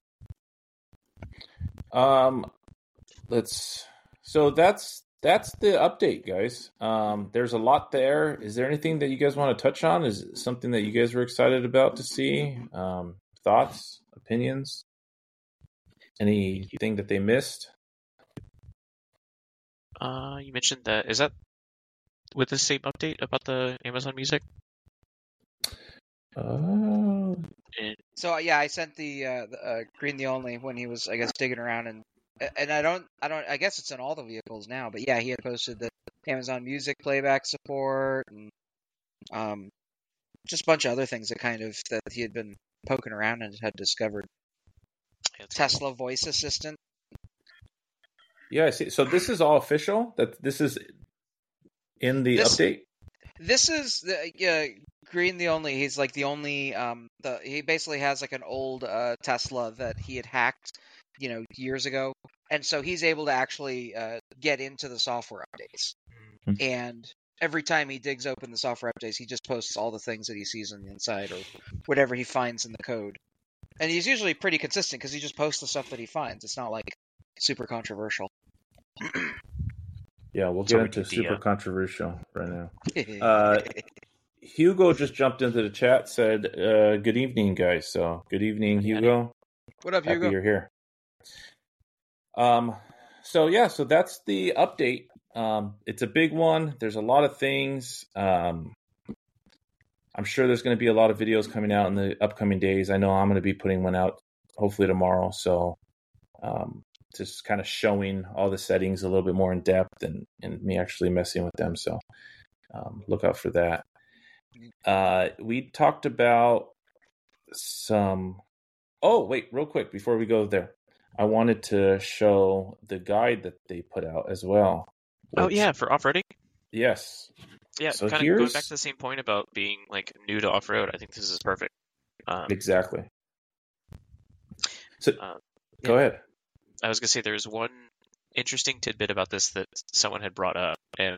[SPEAKER 1] So that's the update, guys. There's a lot there. Is there anything that you guys want to touch on? Is it something that you guys were excited about to see? Thoughts, opinions? Anything that they missed?
[SPEAKER 3] You mentioned that. Is that with the same update about the Amazon Music?
[SPEAKER 2] So yeah, I sent the Green the Only when he was, I guess, digging around, and I guess it's in all the vehicles now, but yeah, he had posted the Amazon Music playback support and just a bunch of other things that he had been poking around and had discovered. Tesla voice assistant.
[SPEAKER 1] Yeah, I see. So this is all official? That this is in the update?
[SPEAKER 2] This is the Green the Only. He's like the only he basically has like an old Tesla that he had hacked, years ago, and so he's able to actually get into the software updates. Mm-hmm. And every time he digs open the software updates, he just posts all the things that he sees on the inside or whatever he finds in the code. And he's usually pretty consistent because he just posts the stuff that he finds. It's not like super controversial.
[SPEAKER 1] Yeah, we'll get into super controversial right now. Hugo just jumped into the chat, said, good evening, guys. So, good evening, Hugo.
[SPEAKER 2] What up, Hugo?
[SPEAKER 1] Happy you're here. So that's the update. It's a big one. There's a lot of things. I'm sure there's going to be a lot of videos coming out in the upcoming days. I know I'm going to be putting one out hopefully tomorrow. So, just kind of showing all the settings a little bit more in depth and me actually messing with them. So look out for that. We talked about some... Oh, wait, real quick before we go there. I wanted to show the guide that they put out as well.
[SPEAKER 3] Oh, yeah, for off-roading?
[SPEAKER 1] Yes.
[SPEAKER 3] Yeah, so kind of going back to the same point about being like new to off-road, I think this is perfect.
[SPEAKER 1] Exactly. So, go ahead.
[SPEAKER 3] I was going to say there's one interesting tidbit about this that someone had brought up and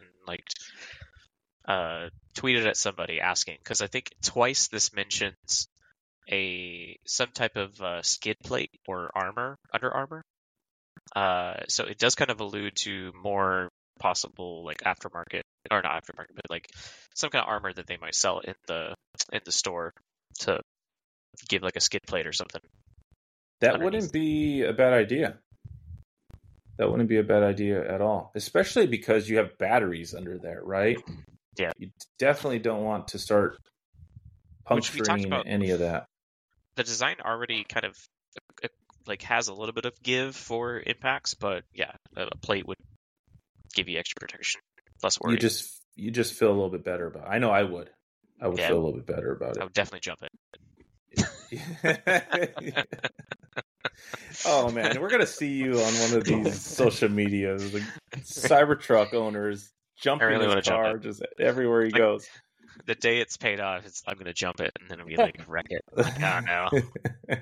[SPEAKER 3] tweeted at somebody asking, because I think twice this mentions some type of skid plate or under armor. So it does kind of allude to more possible like aftermarket, or not aftermarket, but like some kind of armor that they might sell in the store to give like a skid plate or something.
[SPEAKER 1] That wouldn't be a bad idea. That wouldn't be a bad idea at all, especially because you have batteries under there, right?
[SPEAKER 3] Yeah.
[SPEAKER 1] You definitely don't want to start puncturing any of that.
[SPEAKER 3] The design already kind of like has a little bit of give for impacts, but yeah, a plate would give you extra protection, less worry.
[SPEAKER 1] You just feel a little bit better about it. I know I would. I would feel a little bit better about it.
[SPEAKER 3] I would definitely jump
[SPEAKER 1] it. Oh man, we're gonna see you on one of these social medias. Like Cybertruck owners jumping his car just everywhere he goes.
[SPEAKER 3] The day it's paid off, I'm gonna jump it and then we like wreck it. Like, oh no.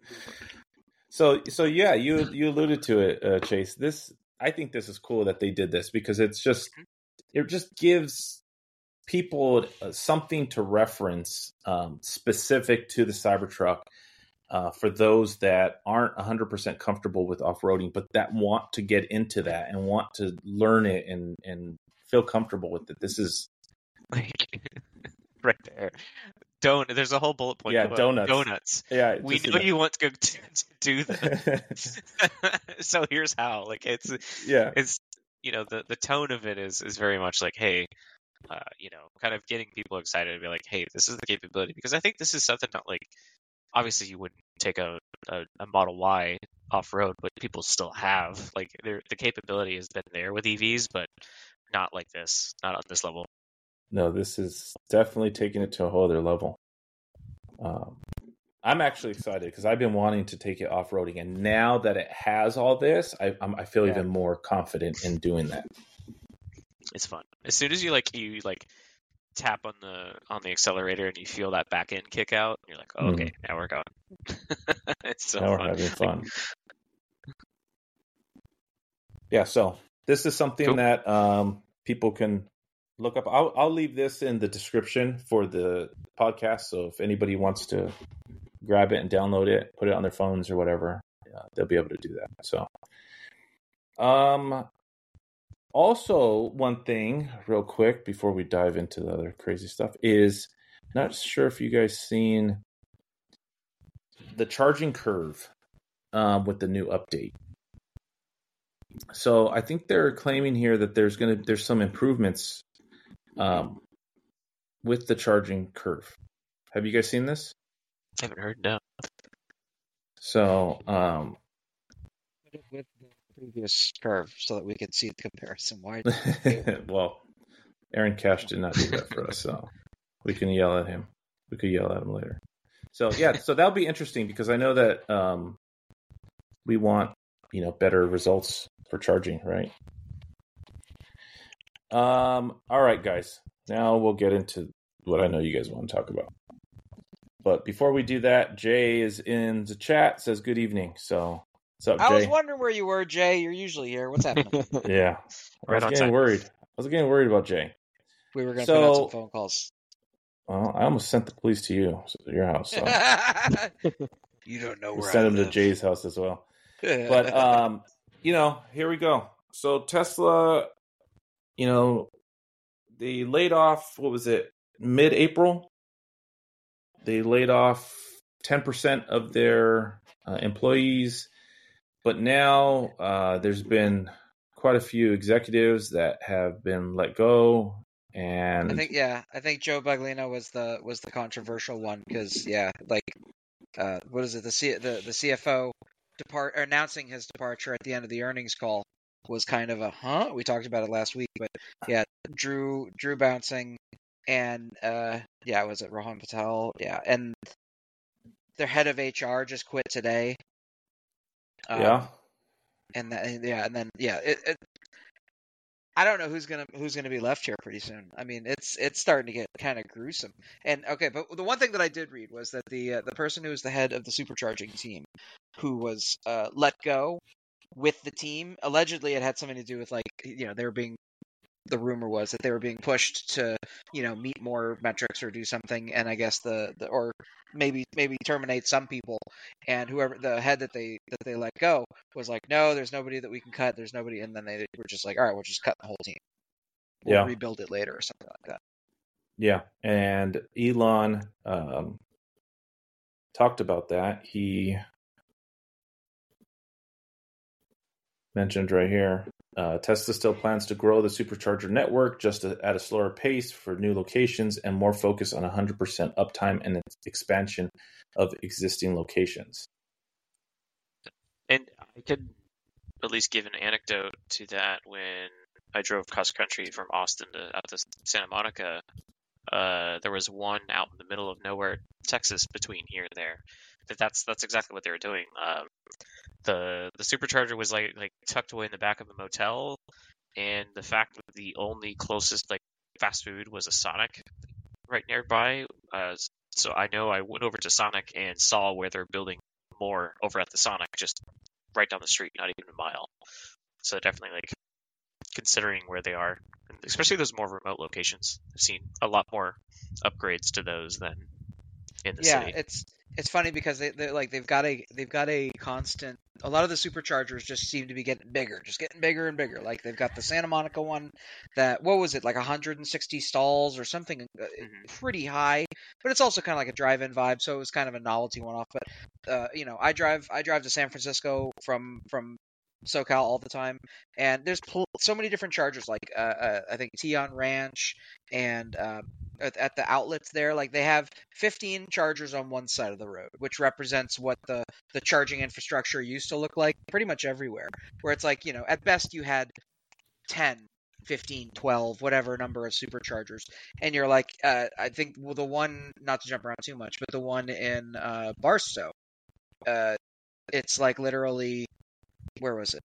[SPEAKER 1] So yeah, you alluded to it, Chase. I think this is cool that they did this because it just gives people something to reference specific to the Cybertruck. for those that aren't 100% comfortable with off-roading, but that want to get into that and want to learn it and feel comfortable with it. This is
[SPEAKER 3] Like right there. There's a whole bullet point.
[SPEAKER 1] Yeah,
[SPEAKER 3] about
[SPEAKER 1] donuts.
[SPEAKER 3] Donuts.
[SPEAKER 1] Yeah,
[SPEAKER 3] We
[SPEAKER 1] just
[SPEAKER 3] know you want to go to do this. So here's how. Like it's the tone of it is very much like, hey, kind of getting people excited to be like, hey, this is the capability, because I think this is something that, like, obviously you wouldn't take a Model Y off road, but people still have, like, the capability has been there with EVs, but not like this, not on this level.
[SPEAKER 1] No, this is definitely taking it to a whole other level. I'm actually excited because I've been wanting to take it off-roading, and now that it has all this, I feel even more confident in doing that.
[SPEAKER 3] It's fun. As soon as you tap on the accelerator and you feel that back end kick out, you're like, oh, okay, now we're going. It's so
[SPEAKER 1] now
[SPEAKER 3] fun.
[SPEAKER 1] We're having fun. Yeah, so this is something that people can look up. I'll leave this in the description for the podcast, so if anybody wants to grab it and download it, put it on their phones or whatever, they'll be able to do that. So, also one thing real quick before we dive into the other crazy stuff is, not sure if you guys seen the charging curve with the new update. So I think they're claiming here that there's some improvements with the charging curve. Have you guys seen this?
[SPEAKER 3] I haven't heard, no.
[SPEAKER 1] So
[SPEAKER 2] with the previous curve so that we could see the comparison. Why?
[SPEAKER 1] Well, Aaron Cash did not do that for us, so we can yell at him. We could yell at him later. So yeah, so that'll be interesting because I know that we want better results for charging, right? All right, guys. Now we'll get into what I know you guys want to talk about. But before we do that, Jay is in the chat, says good evening. So what's up, Jay?
[SPEAKER 2] I was wondering where you were, Jay. You're usually here. What's happening?
[SPEAKER 1] Yeah. I was getting worried. I was getting worried about Jay.
[SPEAKER 2] We were going to put out some phone calls.
[SPEAKER 1] Well, I almost sent the police to your house. So.
[SPEAKER 2] You don't know where I
[SPEAKER 1] sent
[SPEAKER 2] live.
[SPEAKER 1] him to Jay's house as well. But, here we go. So Tesla, they laid off, what was it, mid-April? They laid off 10% of their employees. But now there's been quite a few executives that have been let go. And
[SPEAKER 2] I think Joe Baglino was the controversial one because what is it, the CFO announcing his departure at the end of the earnings call was kind of a we talked about it last week, but yeah, Drew bouncing, and was it Rohan Patel? Yeah, and their head of HR just quit today. I don't know who's gonna be left here pretty soon. I mean, it's starting to get kind of gruesome. And okay, but the one thing that I did read was that the person who was the head of the supercharging team, who was let go with the team, allegedly it had something to do with the rumor was that they were being pushed to meet more metrics or do something, and I guess or maybe terminate some people, and whoever the head that they let go was like, no, there's nobody that we can cut, there's nobody, and then they were just like, all right, we'll just cut the whole team, we'll rebuild it later or something like that.
[SPEAKER 1] Yeah, and Elon talked about that. He mentioned right here, Tesla still plans to grow the supercharger network just at a slower pace for new locations and more focus on 100% uptime and expansion of existing locations.
[SPEAKER 3] And I could at least give an anecdote to that. When I drove cross country from Austin out to Santa Monica, there was one out in the middle of nowhere, Texas, between here and there. That's exactly what they were doing. The supercharger was like tucked away in the back of a motel, and the fact that the only closest fast food was a Sonic right nearby. So I know I went over to Sonic and saw where they're building more over at the Sonic, just right down the street, not even a mile. So definitely considering where they are, and especially those more remote locations, I've seen a lot more upgrades to those than in the city.
[SPEAKER 2] It's funny because they've got a constant. A lot of the superchargers just seem to be getting bigger, just getting bigger and bigger. Like they've got the Santa Monica one that what was it like 160 stalls or something pretty high, but it's also kind of like a drive-in vibe, so it was kind of a novelty one-off. But I drive to San Francisco from SoCal all the time, and there's so many different chargers. Like I think Tion Ranch and at the outlets there, like they have 15 chargers on one side of the road, which represents what the charging infrastructure used to look like pretty much everywhere. Where it's like at best you had 10. 15, 12, whatever number of superchargers. And you're like, I think, well, the one, not to jump around too much, but the one in Barstow, it's like literally, where was it?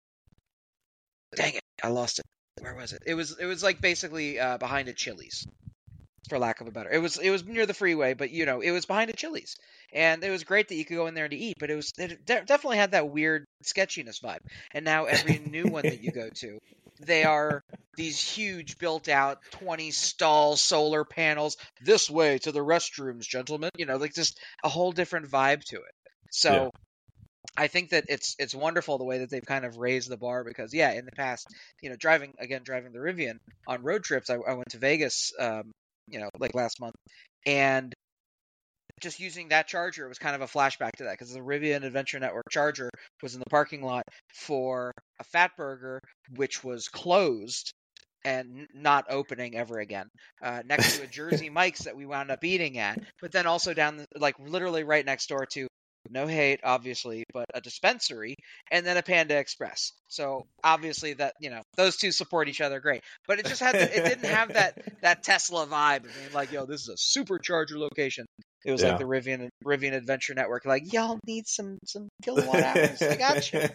[SPEAKER 2] Dang it, I lost it. Where was it? It was like basically behind a Chili's, for lack of a better. It was near the freeway, but it was behind a Chili's, and it was great that you could go in there to eat. But it definitely had that weird sketchiness vibe. And now every new one that you go to, they are these huge built-out 20-stall solar panels. This way to the restrooms, gentlemen. Like just a whole different vibe to it. So. Yeah. I think that it's wonderful the way that they've kind of raised the bar because in the past, driving the Rivian on road trips, I went to Vegas, like last month, and just using that charger was kind of a flashback to that because the Rivian Adventure Network charger was in the parking lot for a Fatburger, which was closed and not opening ever again, next to a Jersey Mike's that we wound up eating at, but then also down literally right next door to. No hate, obviously, but a dispensary and then a Panda Express. So obviously that those two support each other great. But it just it didn't have that Tesla vibe of being like, yo, this is a supercharger location. It was like the Rivian Adventure Network, like, y'all need some kilowatt hours. I got you.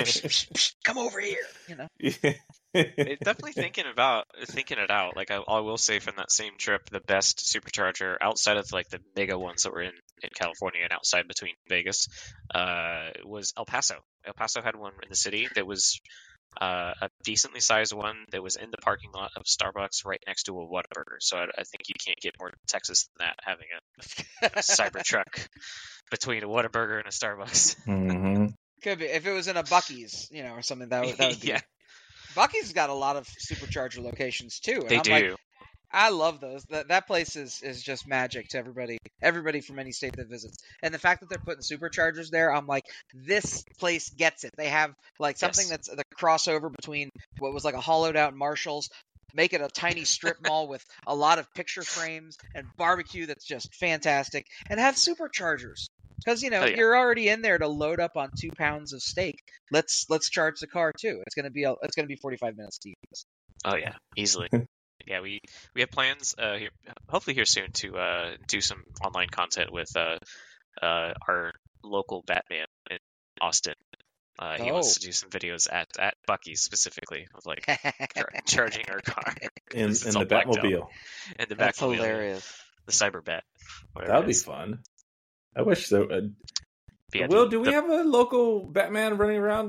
[SPEAKER 2] Come over here.
[SPEAKER 3] It's definitely thinking it out. Like I will say from that same trip, the best supercharger outside of like the mega ones that were in California and outside between Vegas was El Paso. El Paso had one in the city that was a decently sized one that was in the parking lot of Starbucks right next to a Whataburger. So I think you can't get more Texas than that, having a Cybertruck between a Whataburger and a Starbucks.
[SPEAKER 1] Mm-hmm.
[SPEAKER 2] Could be if it was in a Buc-ee's, or something that would be. Yeah. Buc-ee's got a lot of supercharger locations too. And
[SPEAKER 3] they do.
[SPEAKER 2] Like, I love those. That place is just magic to everybody from any state that visits. And the fact that they're putting superchargers there, I'm like, this place gets it. They have like something that's the crossover between what was like a hollowed out Marshall's, make it a tiny strip mall with a lot of picture frames and barbecue that's just fantastic, and have superchargers. Because you're already in there to load up on 2 pounds of steak. Let's charge the car too. It's gonna be 45 minutes to use.
[SPEAKER 3] Oh yeah, easily. Yeah, we have plans here, hopefully here soon to do some online content with our local Batman in Austin. He wants to do some videos at Buc-ee's specifically of like charging our car
[SPEAKER 1] in the Batmobile.
[SPEAKER 3] In the
[SPEAKER 2] That's
[SPEAKER 3] Batmobile,
[SPEAKER 2] hilarious.
[SPEAKER 3] The Cyberbat.
[SPEAKER 1] That'd be fun. I wish so. Will, do we have a local Batman running around?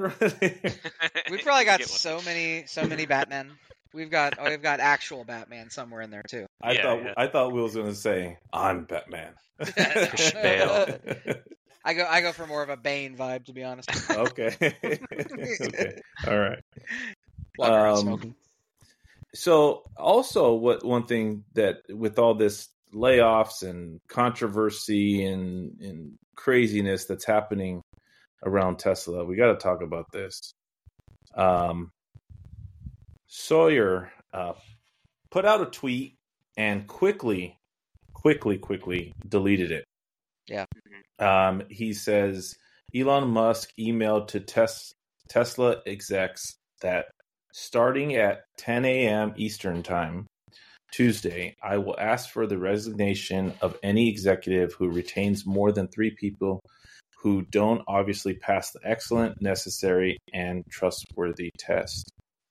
[SPEAKER 2] We've probably got so many Batmen. We've got actual Batman somewhere in there too.
[SPEAKER 1] I thought Will was going to say, "I'm Batman."
[SPEAKER 2] I go for more of a Bane vibe, to be honest.
[SPEAKER 1] Okay. Okay. All right.
[SPEAKER 2] Walk around smoking.
[SPEAKER 1] So also, one thing that with all this layoffs and controversy and craziness that's happening around Tesla, we got to talk about this. Sawyer put out a tweet and quickly deleted it.
[SPEAKER 2] Yeah.
[SPEAKER 1] He says Elon Musk emailed to Tesla execs that starting at 10 a.m. Eastern time Tuesday, I will ask for the resignation of any executive who retains more than 3 people who don't obviously pass the excellent, necessary, and trustworthy test.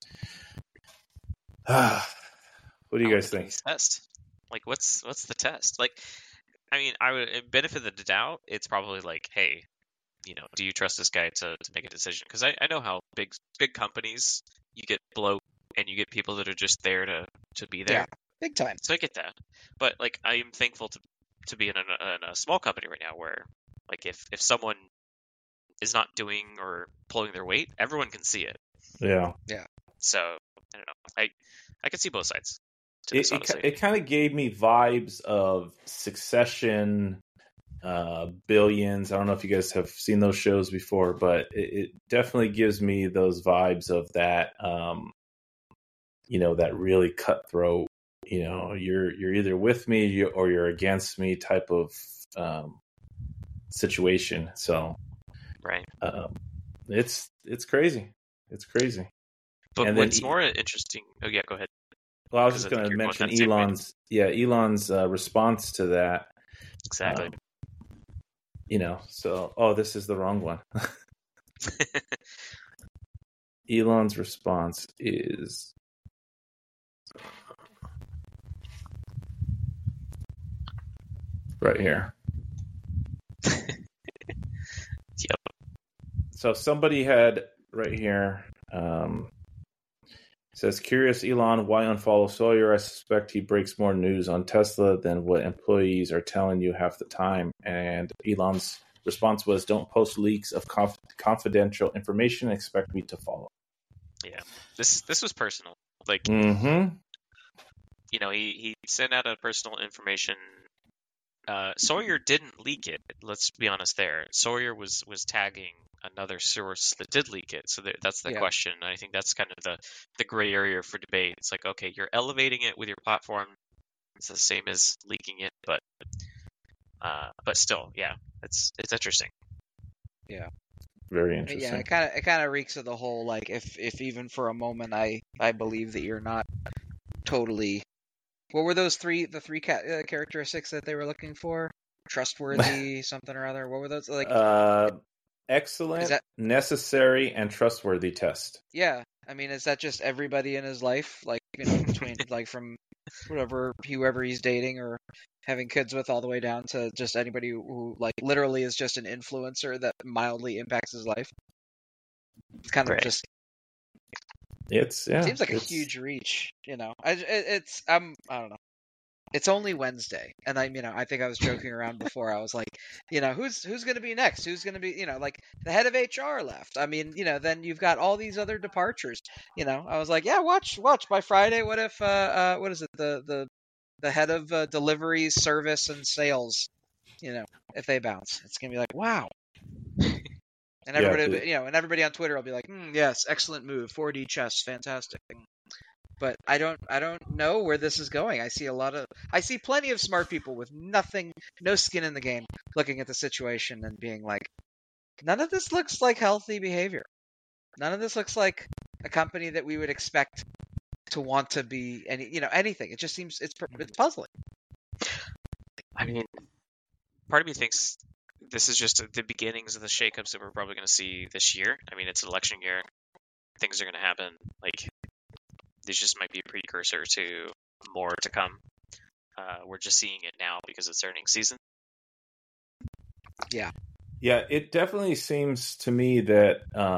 [SPEAKER 1] What do you guys think?
[SPEAKER 3] Test. Like, what's the test? Like, I mean, I would benefit of the doubt. It's probably like, hey, do you trust this guy to make a decision? Because I know how big companies, you get bloat and you get people that are just there to be there.
[SPEAKER 2] Yeah, big time.
[SPEAKER 3] So I get that, but like I am thankful to be in a small company right now where Like if someone is not doing or pulling their weight, everyone can see it.
[SPEAKER 1] Yeah.
[SPEAKER 3] So I don't know. I can see both sides to
[SPEAKER 1] It
[SPEAKER 3] this, honestly.
[SPEAKER 1] it kind of gave me vibes of Succession, Billions. I don't know if you guys have seen those shows before, but it definitely gives me those vibes of that. That really cutthroat. You're either with me or you're against me type of situation. So,
[SPEAKER 3] right.
[SPEAKER 1] It's crazy. It's crazy.
[SPEAKER 3] But
[SPEAKER 1] and
[SPEAKER 3] what's
[SPEAKER 1] then,
[SPEAKER 3] more interesting? Oh yeah, go ahead.
[SPEAKER 1] Well, I was just going to mention Elon's response to that.
[SPEAKER 3] Exactly.
[SPEAKER 1] This is the wrong one. Elon's response is right here.
[SPEAKER 3] Yep.
[SPEAKER 1] So somebody had right here, says, curious Elon, why unfollow Sawyer? I suspect he breaks more news on Tesla than what employees are telling you half the time. And Elon's response was, don't post leaks of confidential information. Expect me to follow.
[SPEAKER 3] Yeah, this was personal. Like,
[SPEAKER 1] mm-hmm.
[SPEAKER 3] He sent out a personal information. Sawyer didn't leak it. Let's be honest there. Sawyer was tagging another source that did leak it. So that's the question. I think that's kind of the gray area for debate. It's like, okay, you're elevating it with your platform. It's the same as leaking it, but still, yeah, it's interesting.
[SPEAKER 2] Yeah.
[SPEAKER 1] Very interesting.
[SPEAKER 2] Yeah, it kind of reeks of the whole, like, if even for a moment I believe that you're not totally. What were those three characteristics that they were looking for? Trustworthy, something or other. What were those like?
[SPEAKER 1] Excellent, necessary, and trustworthy test.
[SPEAKER 2] Yeah, I mean, is that just everybody in his life, like between like from whoever he's dating or having kids with, all the way down to just anybody who like literally is just an influencer that mildly impacts his life? It's kind of just. Seems like a huge reach, I don't know. It's only Wednesday, and I think I was joking around before. I was like, who's going to be next? Who's going to be, like the head of HR left. I mean, then you've got all these other departures. I was like, yeah, watch by Friday. What if what is it, the head of deliveries, service, and sales? If they bounce, it's gonna be like, wow. And everybody, and everybody on Twitter will be like, yes, excellent move, 4D chess, fantastic. But I don't know where this is going. I see plenty of smart people with no skin in the game, looking at the situation and being like, none of this looks like healthy behavior. None of this looks like a company that we would expect to want to be anything. It just seems it's puzzling.
[SPEAKER 3] I mean, part of me thinks this is just the beginnings of the shakeups that we're probably going to see this year. I mean, it's an election year. Things are going to happen. Like, this just might be a precursor to more to come. We're just seeing it now because it's earnings season.
[SPEAKER 2] Yeah.
[SPEAKER 1] Yeah, it definitely seems to me that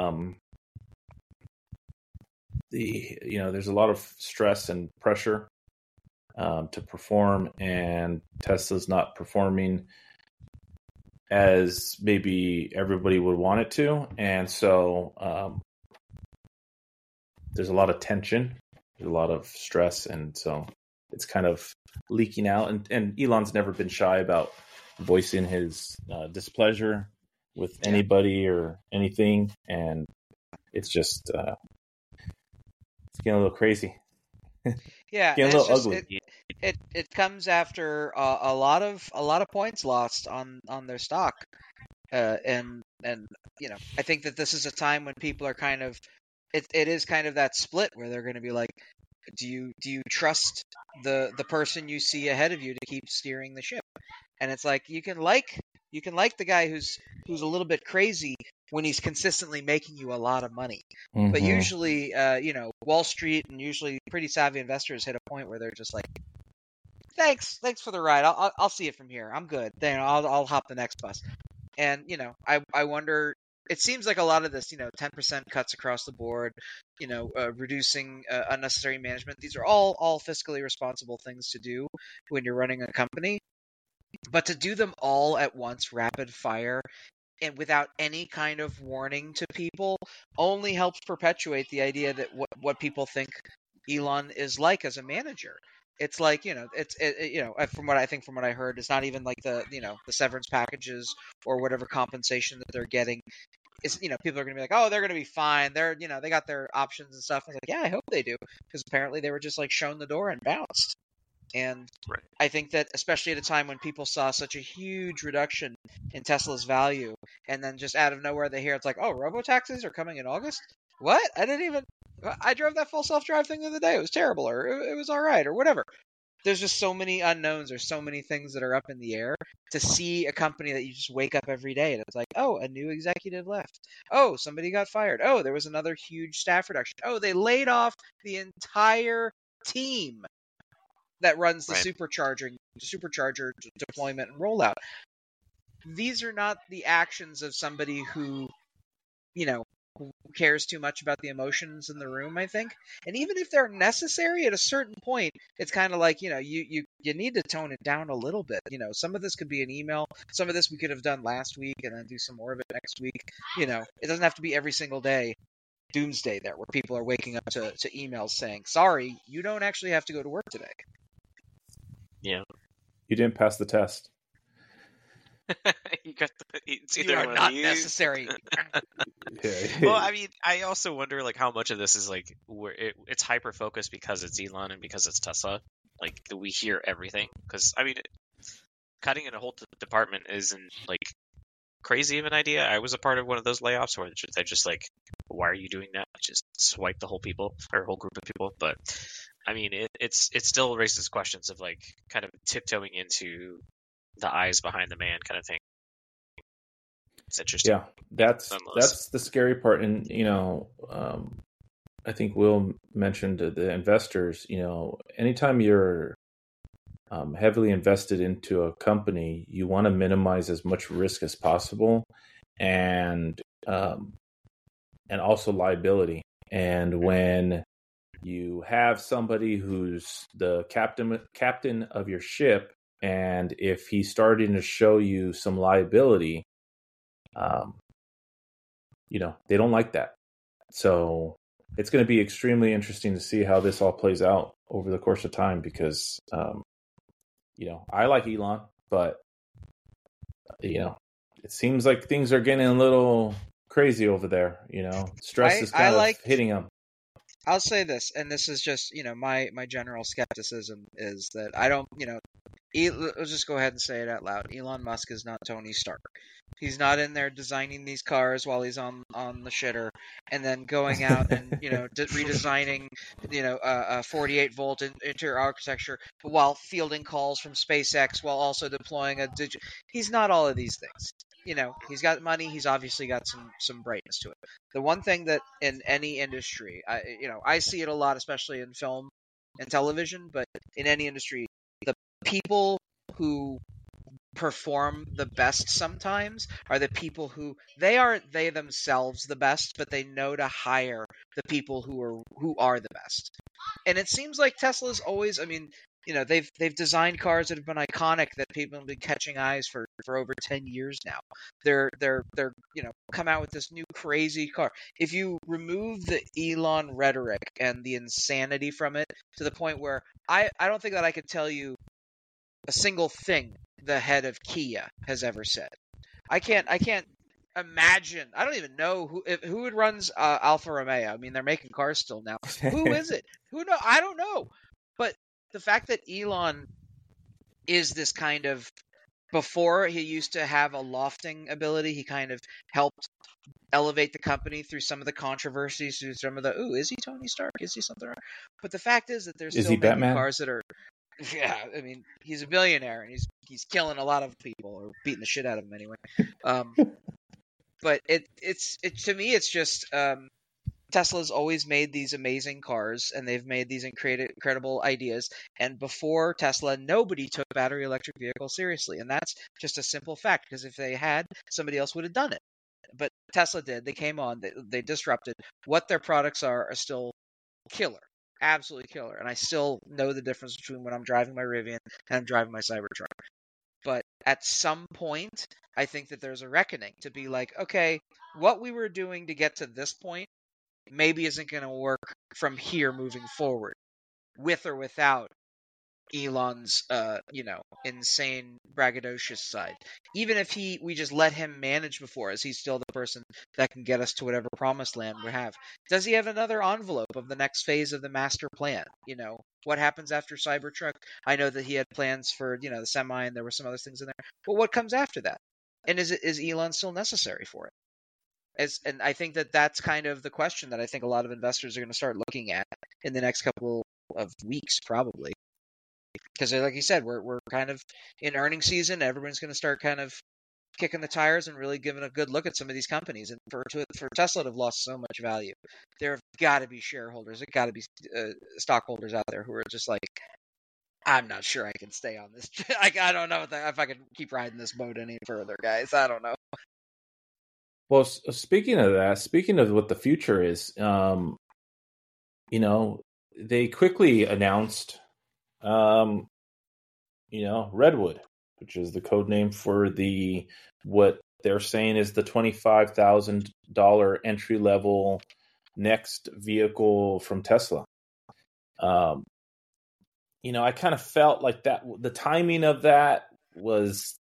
[SPEAKER 1] there's a lot of stress and pressure to perform, and Tesla's not performing as maybe everybody would want it to, and so there's a lot of tension, there's a lot of stress, and so it's kind of leaking out. And Elon's never been shy about voicing his displeasure with anybody or anything, and it's just it's getting a little crazy.
[SPEAKER 2] Yeah,
[SPEAKER 1] getting a little ugly.
[SPEAKER 2] It comes after a lot of points lost on their stock, and I think that this is a time when people are kind of it is kind of that split where they're going to be like, do you trust the person you see ahead of you to keep steering the ship? And it's like you can like the guy who's a little bit crazy when he's consistently making you a lot of money. Mm-hmm. But usually, Wall Street and usually pretty savvy investors hit a point where they're just like, thanks for the ride. I'll see it from here. I'm good. Then I'll hop the next bus. And I wonder. It seems like a lot of this, 10% cuts across the board, reducing unnecessary management. These are all fiscally responsible things to do when you're running a company. But to do them all at once, rapid fire, and without any kind of warning to people, only helps perpetuate the idea that what people think Elon is like as a manager. It's like, from what I heard, it's not even like the severance packages or whatever compensation that they're getting. It's, people are going to be like, oh, they're going to be fine. They're, they got their options and stuff. I was like, yeah, I hope they do, because apparently they were just like shown the door and bounced. And
[SPEAKER 3] Right.
[SPEAKER 2] I think that especially at a time when people saw such a huge reduction in Tesla's value, and then just out of nowhere they hear it's like, oh, robo-taxis are coming in August? What? I drove that full self-drive thing the other day. It was terrible, or it was all right, or whatever. There's just so many unknowns. There's so many things that are up in the air. To see a company that you just wake up every day and it's like, oh, a new executive left. Oh, somebody got fired. Oh, there was another huge staff reduction. Oh, they laid off the entire team that runs the
[SPEAKER 3] Right.
[SPEAKER 2] supercharger deployment and rollout. These are not the actions of somebody who cares too much about the emotions in the room, I think. And even if they're necessary at a certain point, it's kind of like, you need to tone it down a little bit. Some of this could be an email. Some of this we could have done last week and then do some more of it next week. It doesn't have to be every single day doomsday there where people are waking up to emails saying, sorry, you don't actually have to go to work today.
[SPEAKER 3] Yeah.
[SPEAKER 1] You didn't pass the test.
[SPEAKER 3] It's
[SPEAKER 2] You
[SPEAKER 3] either
[SPEAKER 2] are
[SPEAKER 3] one
[SPEAKER 2] not
[SPEAKER 3] of these.
[SPEAKER 2] necessary.
[SPEAKER 3] Well, I mean, I also wonder like how much of this is like where it's hyper focused because it's Elon and because it's Tesla. Like we hear everything because I mean, cutting in a whole department isn't like crazy of an idea. I was a part of one of those layoffs where they're just like, why are you doing that? Just swipe the whole people or whole group of people. But I mean, it still raises questions of like kind of tiptoeing into the eyes behind the man kind of thing. It's interesting.
[SPEAKER 1] Yeah, that's the scary part. And I think Will mentioned the investors. Anytime you're heavily invested into a company, you want to minimize as much risk as possible, and also liability. And when you have somebody who's the captain of your ship, and if he's starting to show you some liability, they don't like that. So it's going to be extremely interesting to see how this all plays out over the course of time, because I like Elon, but it seems like things are getting a little crazy over there. Stress is kind of hitting him.
[SPEAKER 2] I'll say this, and this is just my general skepticism is that I don't let's just go ahead and say it out loud. Elon Musk is not Tony Stark. He's not in there designing these cars while he's on the shitter, and then going out and redesigning a 48 volt interior architecture while fielding calls from SpaceX while also deploying a digital. He's not all of these things. He's got money. He's obviously got some brightness to it. The one thing that in any industry, I see it a lot, especially in film and television, but in any industry, the people who perform the best sometimes are the people who they themselves the best, but they know to hire the people who are the best. And it seems like Tesla's always, they've designed cars that have been iconic, that people have been catching eyes for over 10 years now. They're come out with this new crazy car. If you remove the Elon rhetoric and the insanity from it to the point where I don't think that I could tell you a single thing the head of Kia has ever said. I can't imagine. I don't even know who runs Alfa Romeo. I mean, they're making cars still now. Who is it? I don't know. But the fact that Elon is this kind of, before he used to have a lofting ability, he kind of helped elevate the company through some of the controversies, through some of the, is he Tony Stark? Is he something? But the fact is that there's still making
[SPEAKER 1] Batman?
[SPEAKER 2] cars that are. Yeah, I mean, he's a billionaire and he's killing a lot of people, or beating the shit out of them anyway. But it's to me, it's just Tesla's always made these amazing cars, and they've made these incredible ideas. And before Tesla, nobody took battery electric vehicles seriously, and that's just a simple fact. Because if they had, somebody else would have done it. But Tesla did. They came on. They disrupted. What their products are still killer. Absolutely killer. And I still know the difference between when I'm driving my Rivian and I'm driving my Cybertruck. But at some point, I think that there's a reckoning to be like, okay, what we were doing to get to this point maybe isn't going to work from here moving forward, with or without Elon's, insane braggadocious side. Even if we just let him manage before us, he's still the person that can get us to whatever promised land we have. Does he have another envelope of the next phase of the master plan? What happens after Cybertruck? I know that he had plans for, the semi, and there were some other things in there. But what comes after that? And is Elon still necessary for it? And I think that that's kind of the question that I think a lot of investors are going to start looking at in the next couple of weeks, probably. Because, like you said, we're kind of in earnings season. Everyone's going to start kind of kicking the tires and really giving a good look at some of these companies. And for Tesla to have lost so much value, there have got to be shareholders, there got to be stockholders out there who are just like, I'm not sure I can stay on this. I don't know if I can keep riding this boat any further, guys. I don't know.
[SPEAKER 1] Well, speaking of that, speaking of what the future is, they quickly announced, Redwood, which is the code name for what they're saying is the $25,000 entry level next vehicle from Tesla. I kind of felt like that the timing of that was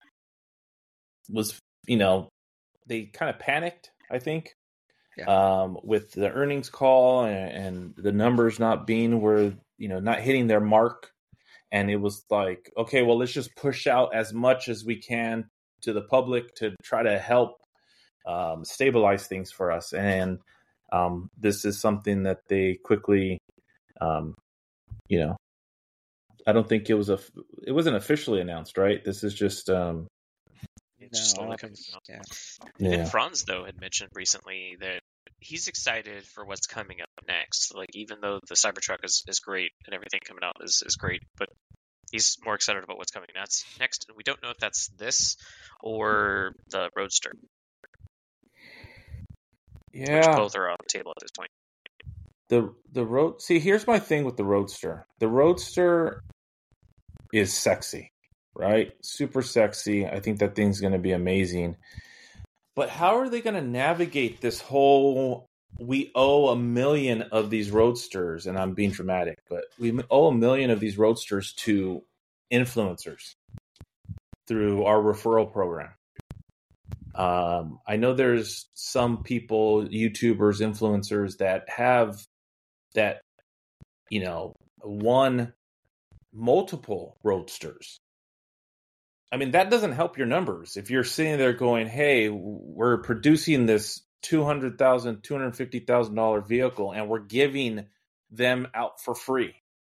[SPEAKER 1] they kind of panicked, I think. Yeah. With the earnings call and the numbers not being where, not hitting their mark. And it was like, okay, well, let's just push out as much as we can to the public to try to help stabilize things for us. And this is something that they quickly, I don't think it wasn't officially announced, right? This is just
[SPEAKER 3] Even Franz, though, had mentioned recently that he's excited for what's coming up next. Like, even though the Cybertruck is great and everything coming out is great, but he's more excited about what's coming next. And we don't know if that's this or the Roadster.
[SPEAKER 1] Yeah.
[SPEAKER 3] Which both are on the table at this point.
[SPEAKER 1] See, here's my thing with the Roadster. The Roadster is sexy, right? Super sexy. I think that thing's going to be amazing. But how are they going to navigate this whole, we owe 1 million of these Roadsters, and I'm being dramatic, but we owe 1 million of these Roadsters to influencers through our referral program. I know there's some people, YouTubers, influencers that have that, won multiple Roadsters. I mean, that doesn't help your numbers. If you're sitting there going, hey, we're producing this $200,000, $250,000 vehicle and we're giving them out for free.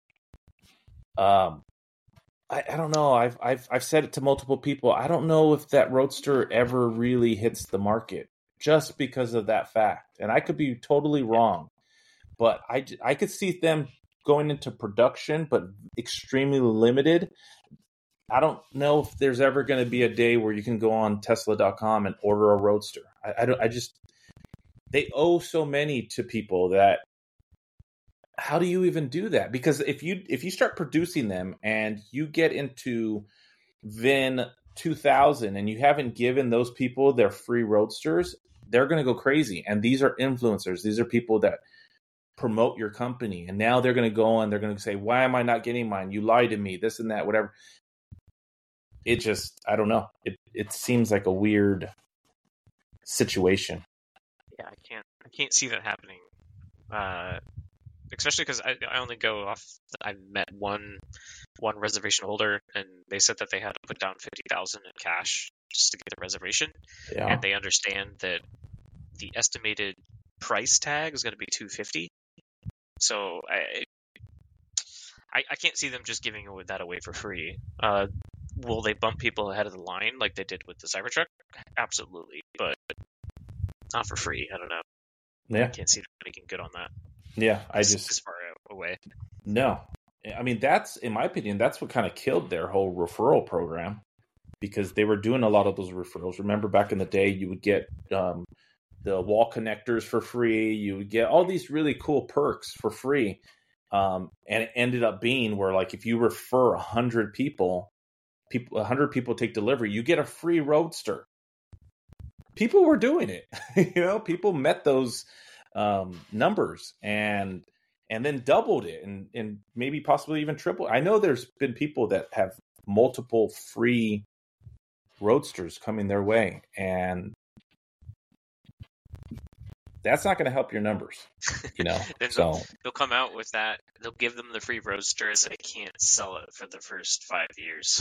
[SPEAKER 1] I don't know. I've said it to multiple people. I don't know if that Roadster ever really hits the market just because of that fact. And I could be totally wrong, but I could see them going into production, but extremely limited. I don't know if there's ever going to be a day where you can go on Tesla.com and order a Roadster. They owe so many to people that how do you even do that? Because if you start producing them and you get into VIN 2000 and you haven't given those people their free Roadsters, they're going to go crazy. And these are influencers. These are people that promote your company. And now they're going to go and they're going to say, why am I not getting mine? You lied to me, this and that, whatever. It just, I don't know. It seems like a weird situation.
[SPEAKER 3] Yeah, I can't see that happening. Especially because I only go off. I met one reservation holder, and they said that they had to put down $50,000 in cash just to get the reservation, and they understand that the estimated price tag is going to be $250. So I can't see them just giving that away for free. Will they bump people ahead of the line like they did with the Cybertruck? Absolutely, but not for free. I don't know.
[SPEAKER 1] Yeah,
[SPEAKER 3] I can't see them making good on that.
[SPEAKER 1] Yeah,
[SPEAKER 3] as far away.
[SPEAKER 1] No, I mean that's, in my opinion, that's what kind of killed their whole referral program, because they were doing a lot of those referrals. Remember back in the day, you would get the wall connectors for free. You would get all these really cool perks for free, and it ended up being where, like, if you refer 100 people, 100 people take delivery, you get a free Roadster. People were doing it. People met those numbers and then doubled it and maybe possibly even tripled. I know there's been people that have multiple free Roadsters coming their way, and that's not going to help your numbers,
[SPEAKER 3] Then
[SPEAKER 1] so
[SPEAKER 3] they'll come out with that. They'll give them the free Roadsters. They can't sell it for the first 5 years.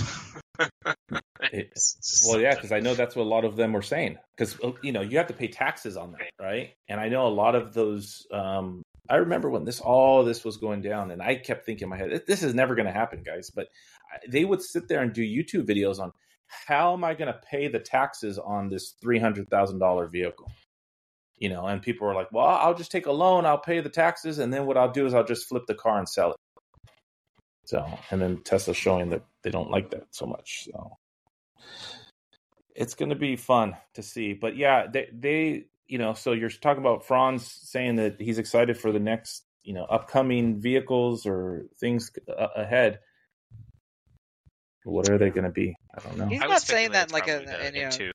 [SPEAKER 1] yeah, because I know that's what a lot of them were saying, because you have to pay taxes on that, right? And I know a lot of those I remember when all this was going down, and I kept thinking in my head, this is never going to happen, guys. But they would sit there and do YouTube videos on how am I going to pay the taxes on this $300,000 vehicle? And people were like, well, I'll just take a loan, I'll pay the taxes, and then what I'll do is I'll just flip the car and sell it. So, and then Tesla's showing that they don't like that so much. So it's going to be fun to see. But yeah, they so you're talking about Franz saying that he's excited for the next, upcoming vehicles or things ahead. What are they going to be? I don't know.
[SPEAKER 2] He's
[SPEAKER 3] I
[SPEAKER 2] not
[SPEAKER 3] would
[SPEAKER 2] saying that like
[SPEAKER 3] M2.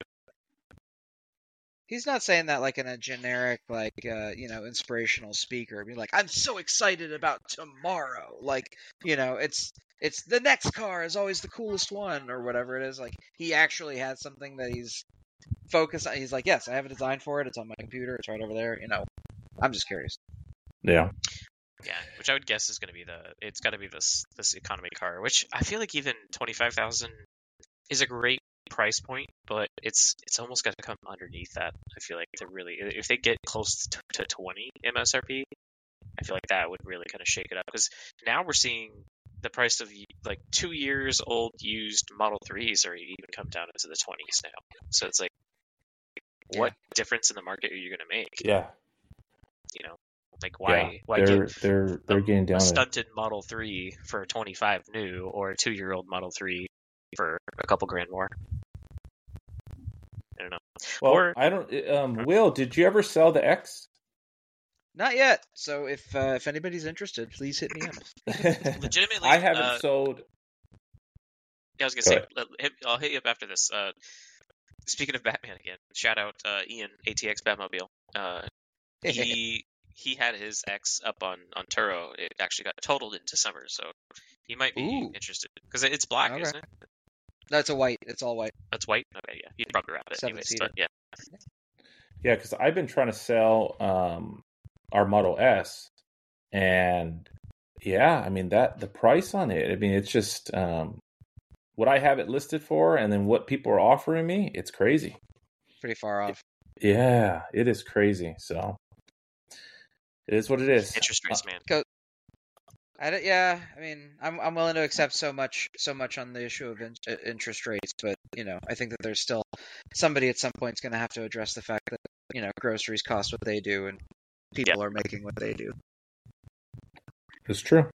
[SPEAKER 2] he's not saying that like in a generic, like, inspirational speaker. Be like, I'm so excited about tomorrow. Like, it's the next car is always the coolest one or whatever it is. Like, he actually has something that he's focused on. He's like, yes, I have a design for it. It's on my computer. It's right over there. I'm just curious.
[SPEAKER 1] Yeah.
[SPEAKER 3] Yeah, which I would guess is going to be it's got to be this economy car, which I feel like even 25,000 is a great price point, but it's almost got to come underneath that. I feel like if they get close to 20 MSRP, I feel like that would really kind of shake it up, because now we're seeing the price of like 2 years old used Model 3s are even come down into the 20s now. So it's like, what difference in the market are you going to make?
[SPEAKER 1] Yeah.
[SPEAKER 3] Like why
[SPEAKER 1] they're getting down
[SPEAKER 3] a stunted Model 3 for 25 new, or a 2-year-old Model 3 for a couple grand more? I don't know.
[SPEAKER 1] Well, I don't. Will, did you ever sell the X?
[SPEAKER 2] Not yet. So if anybody's interested, please hit me up.
[SPEAKER 3] Legitimately,
[SPEAKER 1] I haven't sold.
[SPEAKER 3] Yeah, I was gonna say, I'll hit you up after this. Speaking of Batman again, shout out Ian, ATX Batmobile. He had his X up on Turo. It actually got totaled into summer, so he might be interested, because it's black, isn't it?
[SPEAKER 2] That's a white. It's all white.
[SPEAKER 3] That's white. Okay, yeah, he'd probably wrap it anyways. But yeah.
[SPEAKER 1] Yeah, because I've been trying to sell our Model S, and yeah, I mean the price on it. I mean, it's just what I have it listed for, and then what people are offering me. It's crazy.
[SPEAKER 2] Pretty far off.
[SPEAKER 1] Yeah, it is crazy. So it is what it is.
[SPEAKER 3] Interest rates, man.
[SPEAKER 2] Yeah, I mean, I'm willing to accept so much on the issue of interest rates, but I think that there's still somebody at some point is going to have to address the fact that groceries cost what they do, and people are making what they do.
[SPEAKER 1] It's true.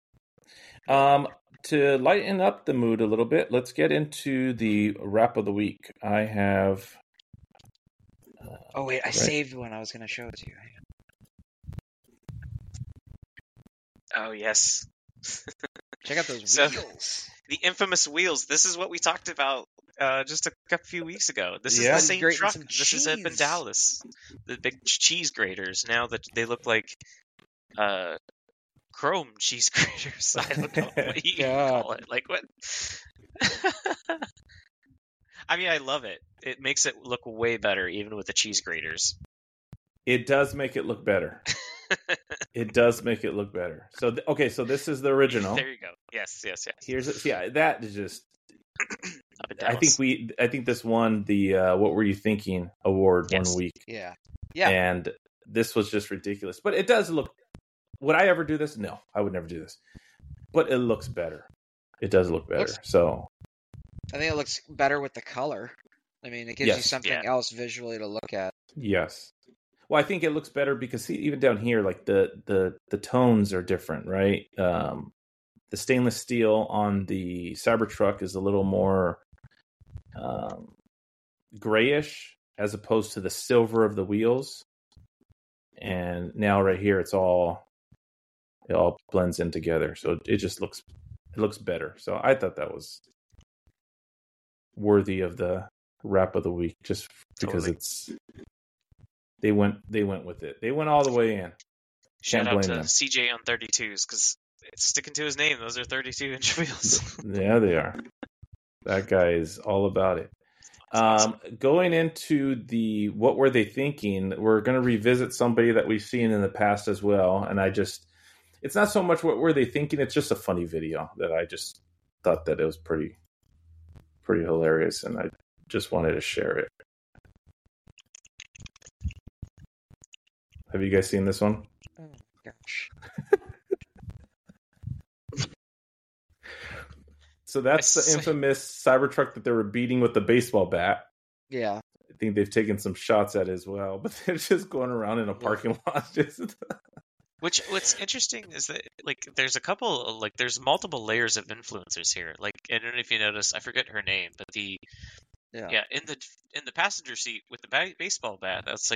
[SPEAKER 1] To lighten up the mood a little bit, let's get into the wrap of the week. I have.
[SPEAKER 2] Oh wait, I saved one. I was going to show it to you.
[SPEAKER 3] Oh, yes.
[SPEAKER 2] Check out those wheels.
[SPEAKER 3] The infamous wheels. This is what we talked about just a few weeks ago. This is the same truck. This is up in Dallas. The big cheese graters. Now that they look like chrome cheese graters. I don't know what you can call it. Like, what? I mean, I love it. It makes it look way better, even with the cheese graters.
[SPEAKER 1] It does make it look better. It does make it look better. So so this is the original.
[SPEAKER 3] There you go. Yes.
[SPEAKER 1] That is just. I think this won the "What Were You Thinking" award one week.
[SPEAKER 2] Yeah.
[SPEAKER 1] And this was just ridiculous. But it does look. Would I ever do this? No, I would never do this. But it looks better. It does look better. So.
[SPEAKER 2] I think it looks better with the color. I mean, it gives you something else visually to look at.
[SPEAKER 1] Yes. Well, I think it looks better because even down here, like the tones are different, right? The stainless steel on the Cybertruck is a little more grayish as opposed to the silver of the wheels. And now right here, it all blends in together. So it just looks better. So I thought that was worthy of the wrap of the week, just because
[SPEAKER 3] Totally.
[SPEAKER 1] they went with it. They went all the way in.
[SPEAKER 3] Shout
[SPEAKER 1] Can't
[SPEAKER 3] out
[SPEAKER 1] blame
[SPEAKER 3] to
[SPEAKER 1] them.
[SPEAKER 3] CJ on 32s because it's sticking to his name. Those are 32-inch wheels.
[SPEAKER 1] Yeah, they are. That guy is all about it.
[SPEAKER 3] Awesome.
[SPEAKER 1] Going into the what were they thinking, we're going to revisit somebody that we've seen in the past as well. And it's not so much what were they thinking, it's just a funny video that I just thought that it was pretty hilarious, and I just wanted to share it. Have you guys seen this one?
[SPEAKER 2] Oh gosh.
[SPEAKER 1] So that's the infamous Cybertruck that they were beating with the baseball bat.
[SPEAKER 2] Yeah.
[SPEAKER 1] I think they've taken some shots at it as well, but they're just going around in a parking lot.
[SPEAKER 3] What's interesting is that there's a couple there's multiple layers of influencers here. I don't know if you noticed, I forget her name, but in the passenger seat with the baseball bat, that's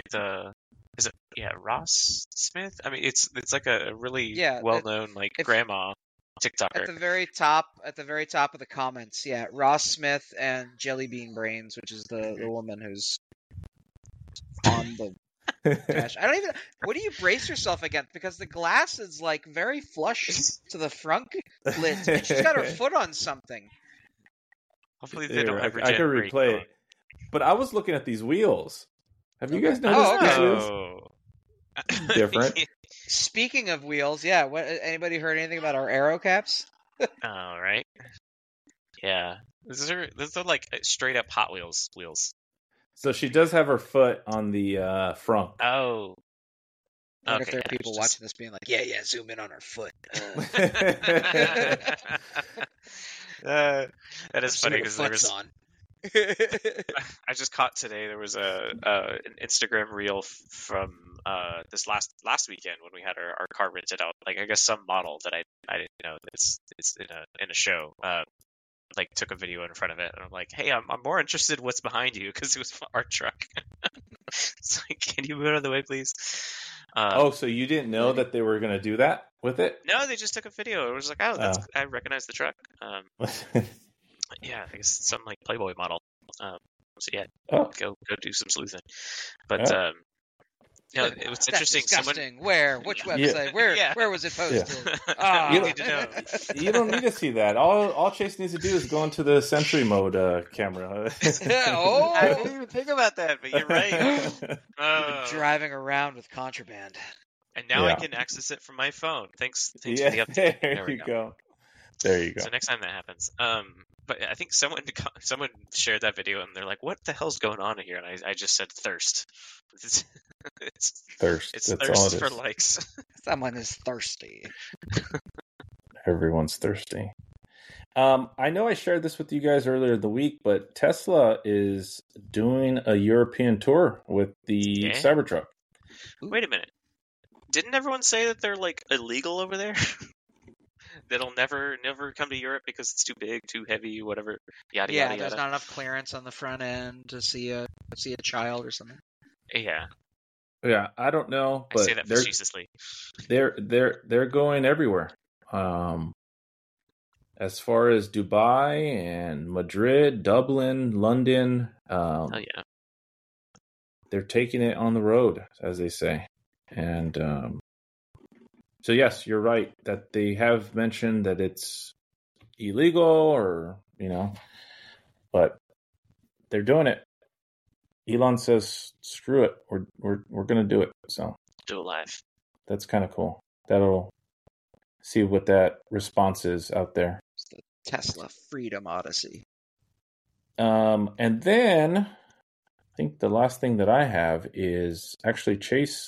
[SPEAKER 3] Ross Smith? I mean, it's like a really well-known grandma TikToker.
[SPEAKER 2] At the very top of the comments, Ross Smith and Jelly Bean Brains, which is the woman who's on the dash. I don't even. What do you brace yourself against? Because the glass is very flush to the front lid, and she's got her foot on something.
[SPEAKER 3] Hopefully they don't ever.
[SPEAKER 1] I can replay it. But I was looking at these wheels. Have you guys noticed these wheels? Different.
[SPEAKER 2] Speaking of wheels, anybody heard anything about our aero caps?
[SPEAKER 3] Oh, right. Yeah, these are straight up Hot Wheels wheels.
[SPEAKER 1] So she does have her foot on the front.
[SPEAKER 3] Oh.
[SPEAKER 2] I wonder if there are people watching this being like, zoom in on her foot.
[SPEAKER 3] That is funny because there was. I just caught today there was an Instagram reel from this last weekend when we had our car rented out. I guess some model that I didn't know it's in a show. Took a video in front of it, and I'm like, hey, I'm more interested in what's behind you because it was our truck. It's can you move out of the way, please?
[SPEAKER 1] So you didn't know that they were going to do that with it?
[SPEAKER 3] No, they just took a video. It was I recognize the truck. Yeah, I guess some Playboy model. Go do some sleuthing. But it was interesting.
[SPEAKER 2] Disgusting. Where? Which website? Where was it posted?
[SPEAKER 3] You need to know.
[SPEAKER 1] You don't need to see that. All Chase needs to do is go into the Sentry mode camera.
[SPEAKER 3] I didn't even think about that, but you're right.
[SPEAKER 2] Driving around with contraband.
[SPEAKER 3] And now I can access it from my phone. Thanks for the update.
[SPEAKER 1] There you go. There you go.
[SPEAKER 3] So next time that happens. But I think someone shared that video and they're like, "What the hell's going on here?" And I just said thirst. It's
[SPEAKER 1] thirst.
[SPEAKER 3] It's
[SPEAKER 1] That's
[SPEAKER 3] thirst
[SPEAKER 1] all it
[SPEAKER 3] for
[SPEAKER 1] is.
[SPEAKER 3] likes.
[SPEAKER 2] Someone is thirsty.
[SPEAKER 1] Everyone's thirsty. I know I shared this with you guys earlier in the week, but Tesla is doing a European tour with the Cybertruck.
[SPEAKER 3] Wait a minute. Didn't everyone say that they're illegal over there? That'll never come to Europe because it's too big, too heavy, whatever. Yada yada.
[SPEAKER 2] There's not enough clearance on the front end to see a child or something.
[SPEAKER 3] Yeah.
[SPEAKER 1] Yeah, I don't know, but
[SPEAKER 3] I say that facetiously.
[SPEAKER 1] They're going everywhere. As far as Dubai and Madrid, Dublin, London, they're taking it on the road, as they say. And so yes, you're right that they have mentioned that it's illegal, or but they're doing it. Elon says, "Screw it, we're going to do it." So
[SPEAKER 3] do it live.
[SPEAKER 1] That's kind of cool. That'll see what that response is out there.
[SPEAKER 2] It's the Tesla Freedom Odyssey.
[SPEAKER 1] And then I think the last thing that I have is actually Chase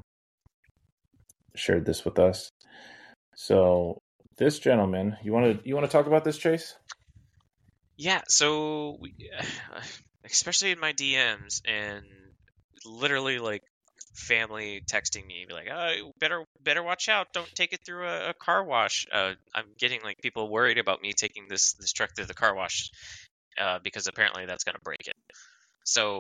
[SPEAKER 1] shared this with us. So this gentleman, you want to talk about this, Chase?
[SPEAKER 3] Yeah. So especially in my DMs and literally family texting me, be like, "Oh, better watch out! Don't take it through a car wash." I'm getting people worried about me taking this truck through the car wash because apparently that's going to break it. So,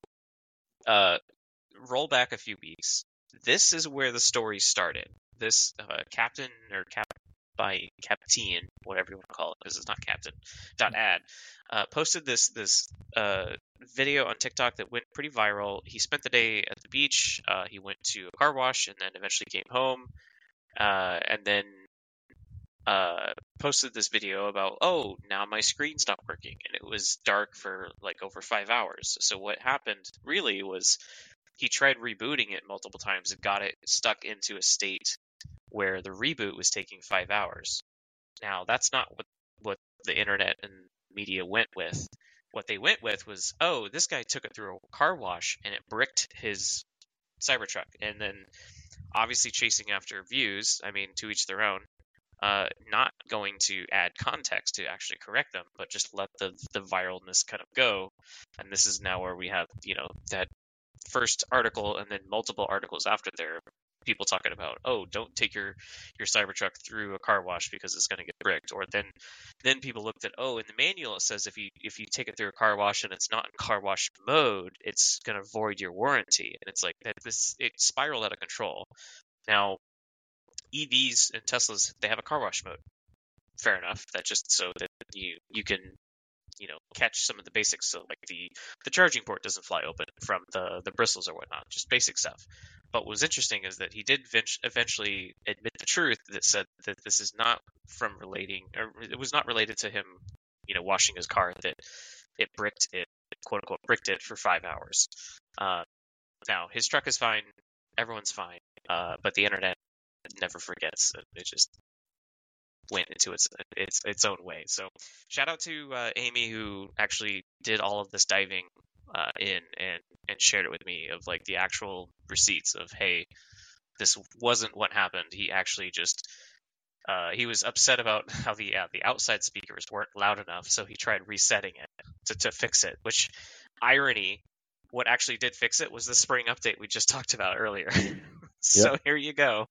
[SPEAKER 3] roll back a few weeks. This is where the story started. This Captain by Captain, whatever you want to call it, because it's not Captain. .ad posted this video on TikTok that went pretty viral. He spent the day at the beach. He went to a car wash and then eventually came home. And then posted this video about, oh, now my screen's not working, and it was dark for like over 5 hours. So what happened really was he tried rebooting it multiple times and got it stuck into a state where the reboot was taking 5 hours. Now that's not what the internet and media went with. What they went with was, oh, this guy took it through a car wash and it bricked his Cybertruck, and then obviously chasing after views. I mean, to each their own. Not going to add context to actually correct them, but just let the viralness kind of go. And this is now where we have, that first article and then multiple articles after there, people talking about, oh, don't take your Cybertruck through a car wash because it's going to get bricked. Or then people looked at, oh, in the manual it says if you take it through a car wash and it's not in car wash mode, it's going to void your warranty. And it's like that. It spiraled out of control. Now, EVs and Teslas, they have a car wash mode. Fair enough. That's just so that you can, catch some of the basics. So like the charging port doesn't fly open from the bristles or whatnot, just basic stuff. But what was interesting is that he did eventually admit the truth that said that this is not from relating, or it was not related to him, washing his car, that it bricked it, quote unquote, bricked it for 5 hours. Now his truck is fine. Everyone's fine. But the internet never forgets. It just went into its own way. So shout out to Amy, who actually did all of this diving in and shared it with me, of like the actual receipts of, hey, this wasn't what happened. He actually just he was upset about how the outside speakers weren't loud enough, so he tried resetting it to fix it. Which, irony, what actually did fix it was the spring update we just talked about earlier. So
[SPEAKER 1] Yep.
[SPEAKER 3] Here you go.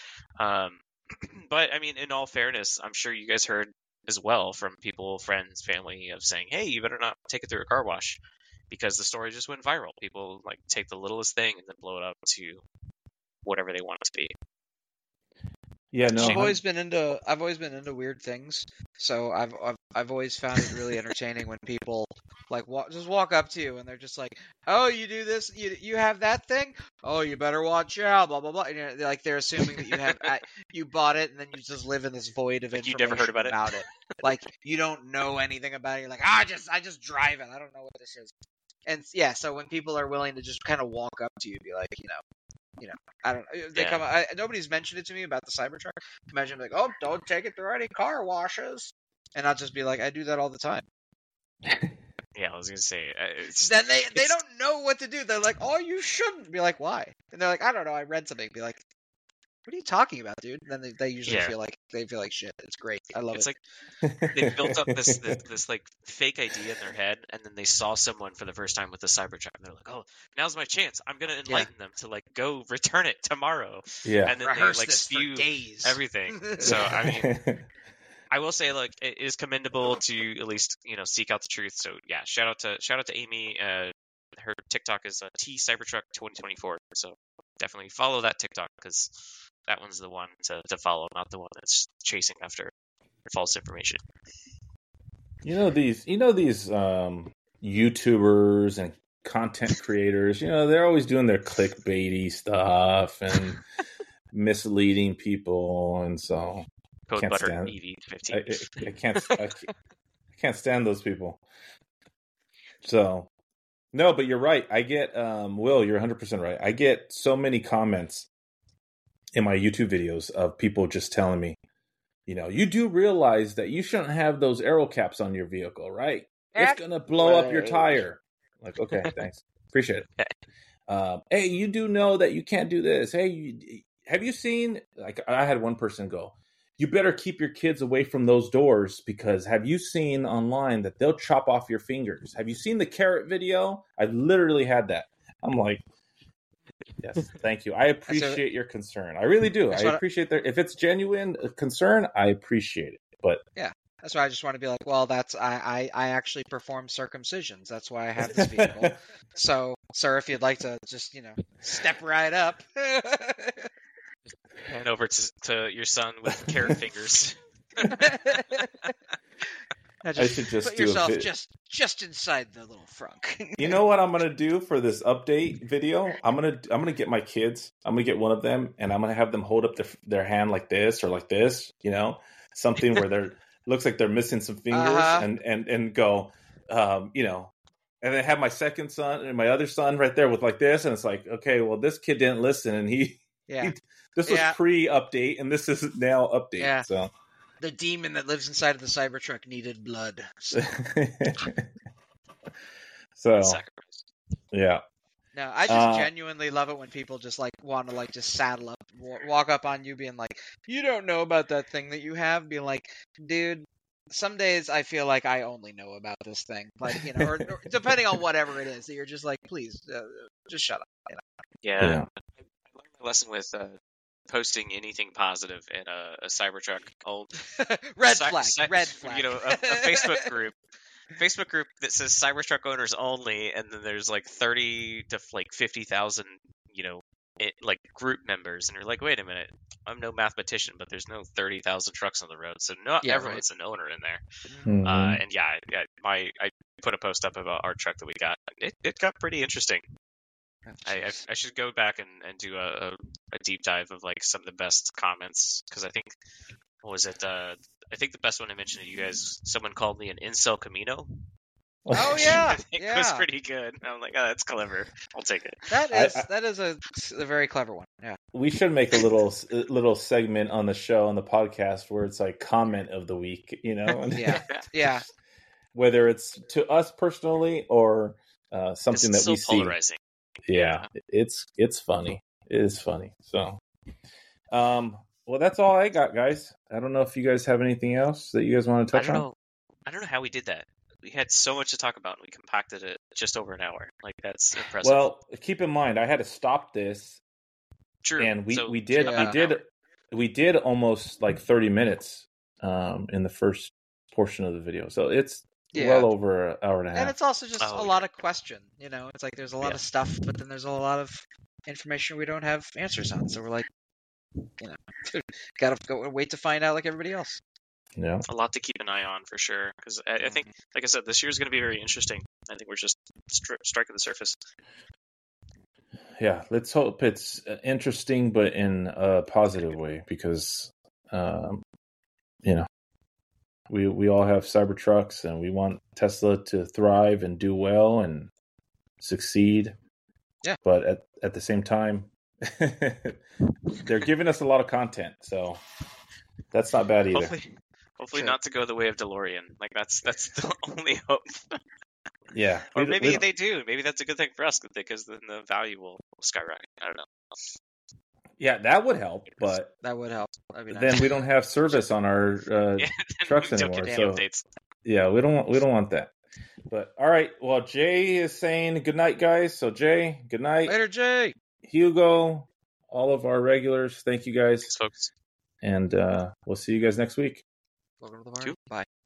[SPEAKER 3] But I mean, in all fairness, I'm sure you guys heard as well from people, friends, family, of saying, hey, you better not take it through a car wash, because the story just went viral. People like take the littlest thing and then blow it up to whatever they want it to be.
[SPEAKER 1] Yeah, no.
[SPEAKER 2] I've always been into weird things, so I've always found it really entertaining when people like just walk up to you and they're just like, "Oh, you do this? You have that thing? Oh, you better watch out!" Blah blah blah. And they're assuming that you have you bought it, and then you just live in this void of information
[SPEAKER 3] you never heard about it.
[SPEAKER 2] Like you don't know anything about it. You're like, I just drive it. I don't know what this is. And yeah, so when people are willing to just kind of walk up to you, be like, I don't. They come. Nobody's mentioned it to me about the Cybertruck. Imagine like, oh, don't take it through any car washes, and I'll just be like, I do that all the time.
[SPEAKER 3] Yeah, I was gonna say.
[SPEAKER 2] Then they don't know what to do. They're like, oh, you shouldn't. Be like, why? And they're like, I don't know. I read something. Be like, what are you talking about, dude? And then they usually feel like shit. It's great. I love it.
[SPEAKER 3] It's like they built up this like fake idea in their head, and then they saw someone for the first time with the Cybertruck, and they're like, "Oh, now's my chance! I'm gonna enlighten them to like go return it tomorrow."
[SPEAKER 1] Yeah,
[SPEAKER 3] and then
[SPEAKER 2] Rehearse
[SPEAKER 3] they like
[SPEAKER 2] this
[SPEAKER 3] spew
[SPEAKER 2] for days.
[SPEAKER 3] everything. So I mean, I will say, like, it is commendable to at least seek out the truth. So yeah, shout out to Amy. Her TikTok is T Cybertruck 2024. So definitely follow that TikTok, because that one's the one to follow, not the one that's chasing after false information.
[SPEAKER 1] These YouTubers and content creators, they're always doing their clickbaity stuff and misleading people, and so
[SPEAKER 3] Code butter EV15.
[SPEAKER 1] I can't stand those people. So no, but you're right. I get Will, you're 100% right. I get so many comments in my YouTube videos of people just telling me, you do realize that you shouldn't have those aero caps on your vehicle, right? It's going to blow up your tire. Like, okay, thanks. Appreciate it. Hey, you do know that you can't do this. Hey, have you seen, like, I had one person go, you better keep your kids away from those doors, because have you seen online that they'll chop off your fingers? Have you seen the carrot video? I literally had that. I'm like, yes, thank you. I appreciate your concern. I really do. I appreciate that. If it's genuine concern, I appreciate it. But
[SPEAKER 2] yeah, that's why I just want to be like, well, I actually perform circumcisions. That's why I have this vehicle. So, sir, if you'd like to just step right up.
[SPEAKER 3] Hand over to your son with carrot fingers.
[SPEAKER 1] I should just
[SPEAKER 2] put
[SPEAKER 1] do
[SPEAKER 2] yourself
[SPEAKER 1] a
[SPEAKER 2] just inside the little frunk.
[SPEAKER 1] You know what I'm gonna do for this update video? I'm gonna get my kids. I'm gonna get one of them, and I'm gonna have them hold up their hand like this or like this. You know, something where they're looks like they're missing some fingers, and go, you know, and then have my second son and my other son right there with like this, and it's like, okay, well, this kid didn't listen, and this was pre-update, and this is now update.
[SPEAKER 2] Yeah.
[SPEAKER 1] So
[SPEAKER 2] the demon that lives inside of the Cybertruck needed blood. So.
[SPEAKER 1] So,
[SPEAKER 3] Sacrifice.
[SPEAKER 1] yeah.
[SPEAKER 2] No, I just genuinely love it when people just like want to like just saddle up, walk up on you, being like, "You don't know about that thing that you have." Being like, "Dude, some days I feel like I only know about this thing." Like, you know, or depending on whatever it is, that you're just like, "Please, just shut up." You know?
[SPEAKER 3] Yeah. I learned my lesson with posting anything positive in a Cybertruck old
[SPEAKER 2] red flag.
[SPEAKER 3] You know, a Facebook group that says Cybertruck owners only, and then there's like 30 to like 50,000, you know, like group members, and you're like, wait a minute, I'm no mathematician, but there's no 30,000 trucks on the road, so not everyone's an owner in there.
[SPEAKER 1] Mm-hmm.
[SPEAKER 3] And I put a post up about our truck that we got. It got pretty interesting. I should go back and do a deep dive of like some of the best comments, because I think, what was it? I think the best one I mentioned to you guys, someone called me an incel Camino.
[SPEAKER 2] Oh yeah,
[SPEAKER 3] It was pretty good. I'm like, oh, that's clever. I'll take it.
[SPEAKER 2] That is a very clever one. Yeah.
[SPEAKER 1] We should make a little segment on the show, on the podcast, where it's like comment of the week, you know?
[SPEAKER 2] Yeah.
[SPEAKER 1] Whether it's to us personally or something that we see.
[SPEAKER 3] Polarizing.
[SPEAKER 1] Yeah, it's funny. It is funny. So, well, that's all I got, guys. I don't know if you guys have anything else that you guys want to touch on.
[SPEAKER 3] I don't know how we did that. We had so much to talk about, and we compacted it just over an hour. Like, that's impressive.
[SPEAKER 1] Well, keep in mind, I had to stop this.
[SPEAKER 3] True.
[SPEAKER 1] And we did almost like 30 minutes in the first portion of the video. So it's well over an hour and a half.
[SPEAKER 2] And it's also just a lot of question. You know, it's like there's a lot of stuff, but then there's a lot of information we don't have answers on. So we're like, you know, gotta go wait to find out like everybody else.
[SPEAKER 1] Yeah,
[SPEAKER 3] a lot to keep an eye on for sure. Because I think, like I said, this year is going to be very interesting. I think we're just striking the surface.
[SPEAKER 1] Yeah, let's hope it's interesting, but in a positive way, because you know, we all have Cybertrucks, and we want Tesla to thrive and do well and succeed.
[SPEAKER 2] Yeah,
[SPEAKER 1] but at the same time, they're giving us a lot of content, so that's not bad either.
[SPEAKER 3] Hopefully not to go the way of DeLorean. Like that's the only hope.
[SPEAKER 1] Yeah.
[SPEAKER 3] Or maybe they do. Maybe that's a good thing for us, because then the value will skyrocket. I don't know.
[SPEAKER 1] Yeah, that would help, but
[SPEAKER 2] that would help. I mean,
[SPEAKER 1] then we don't have service on our trucks anymore. So
[SPEAKER 3] updates.
[SPEAKER 1] Yeah, we don't want that. But all right, well, Jay is saying good night, guys. So Jay, good night.
[SPEAKER 2] Later, Jay.
[SPEAKER 1] Hugo, all of our regulars, thank you guys.
[SPEAKER 3] Thanks, folks.
[SPEAKER 1] And we'll see you guys next week.
[SPEAKER 2] Welcome to the party. Bye.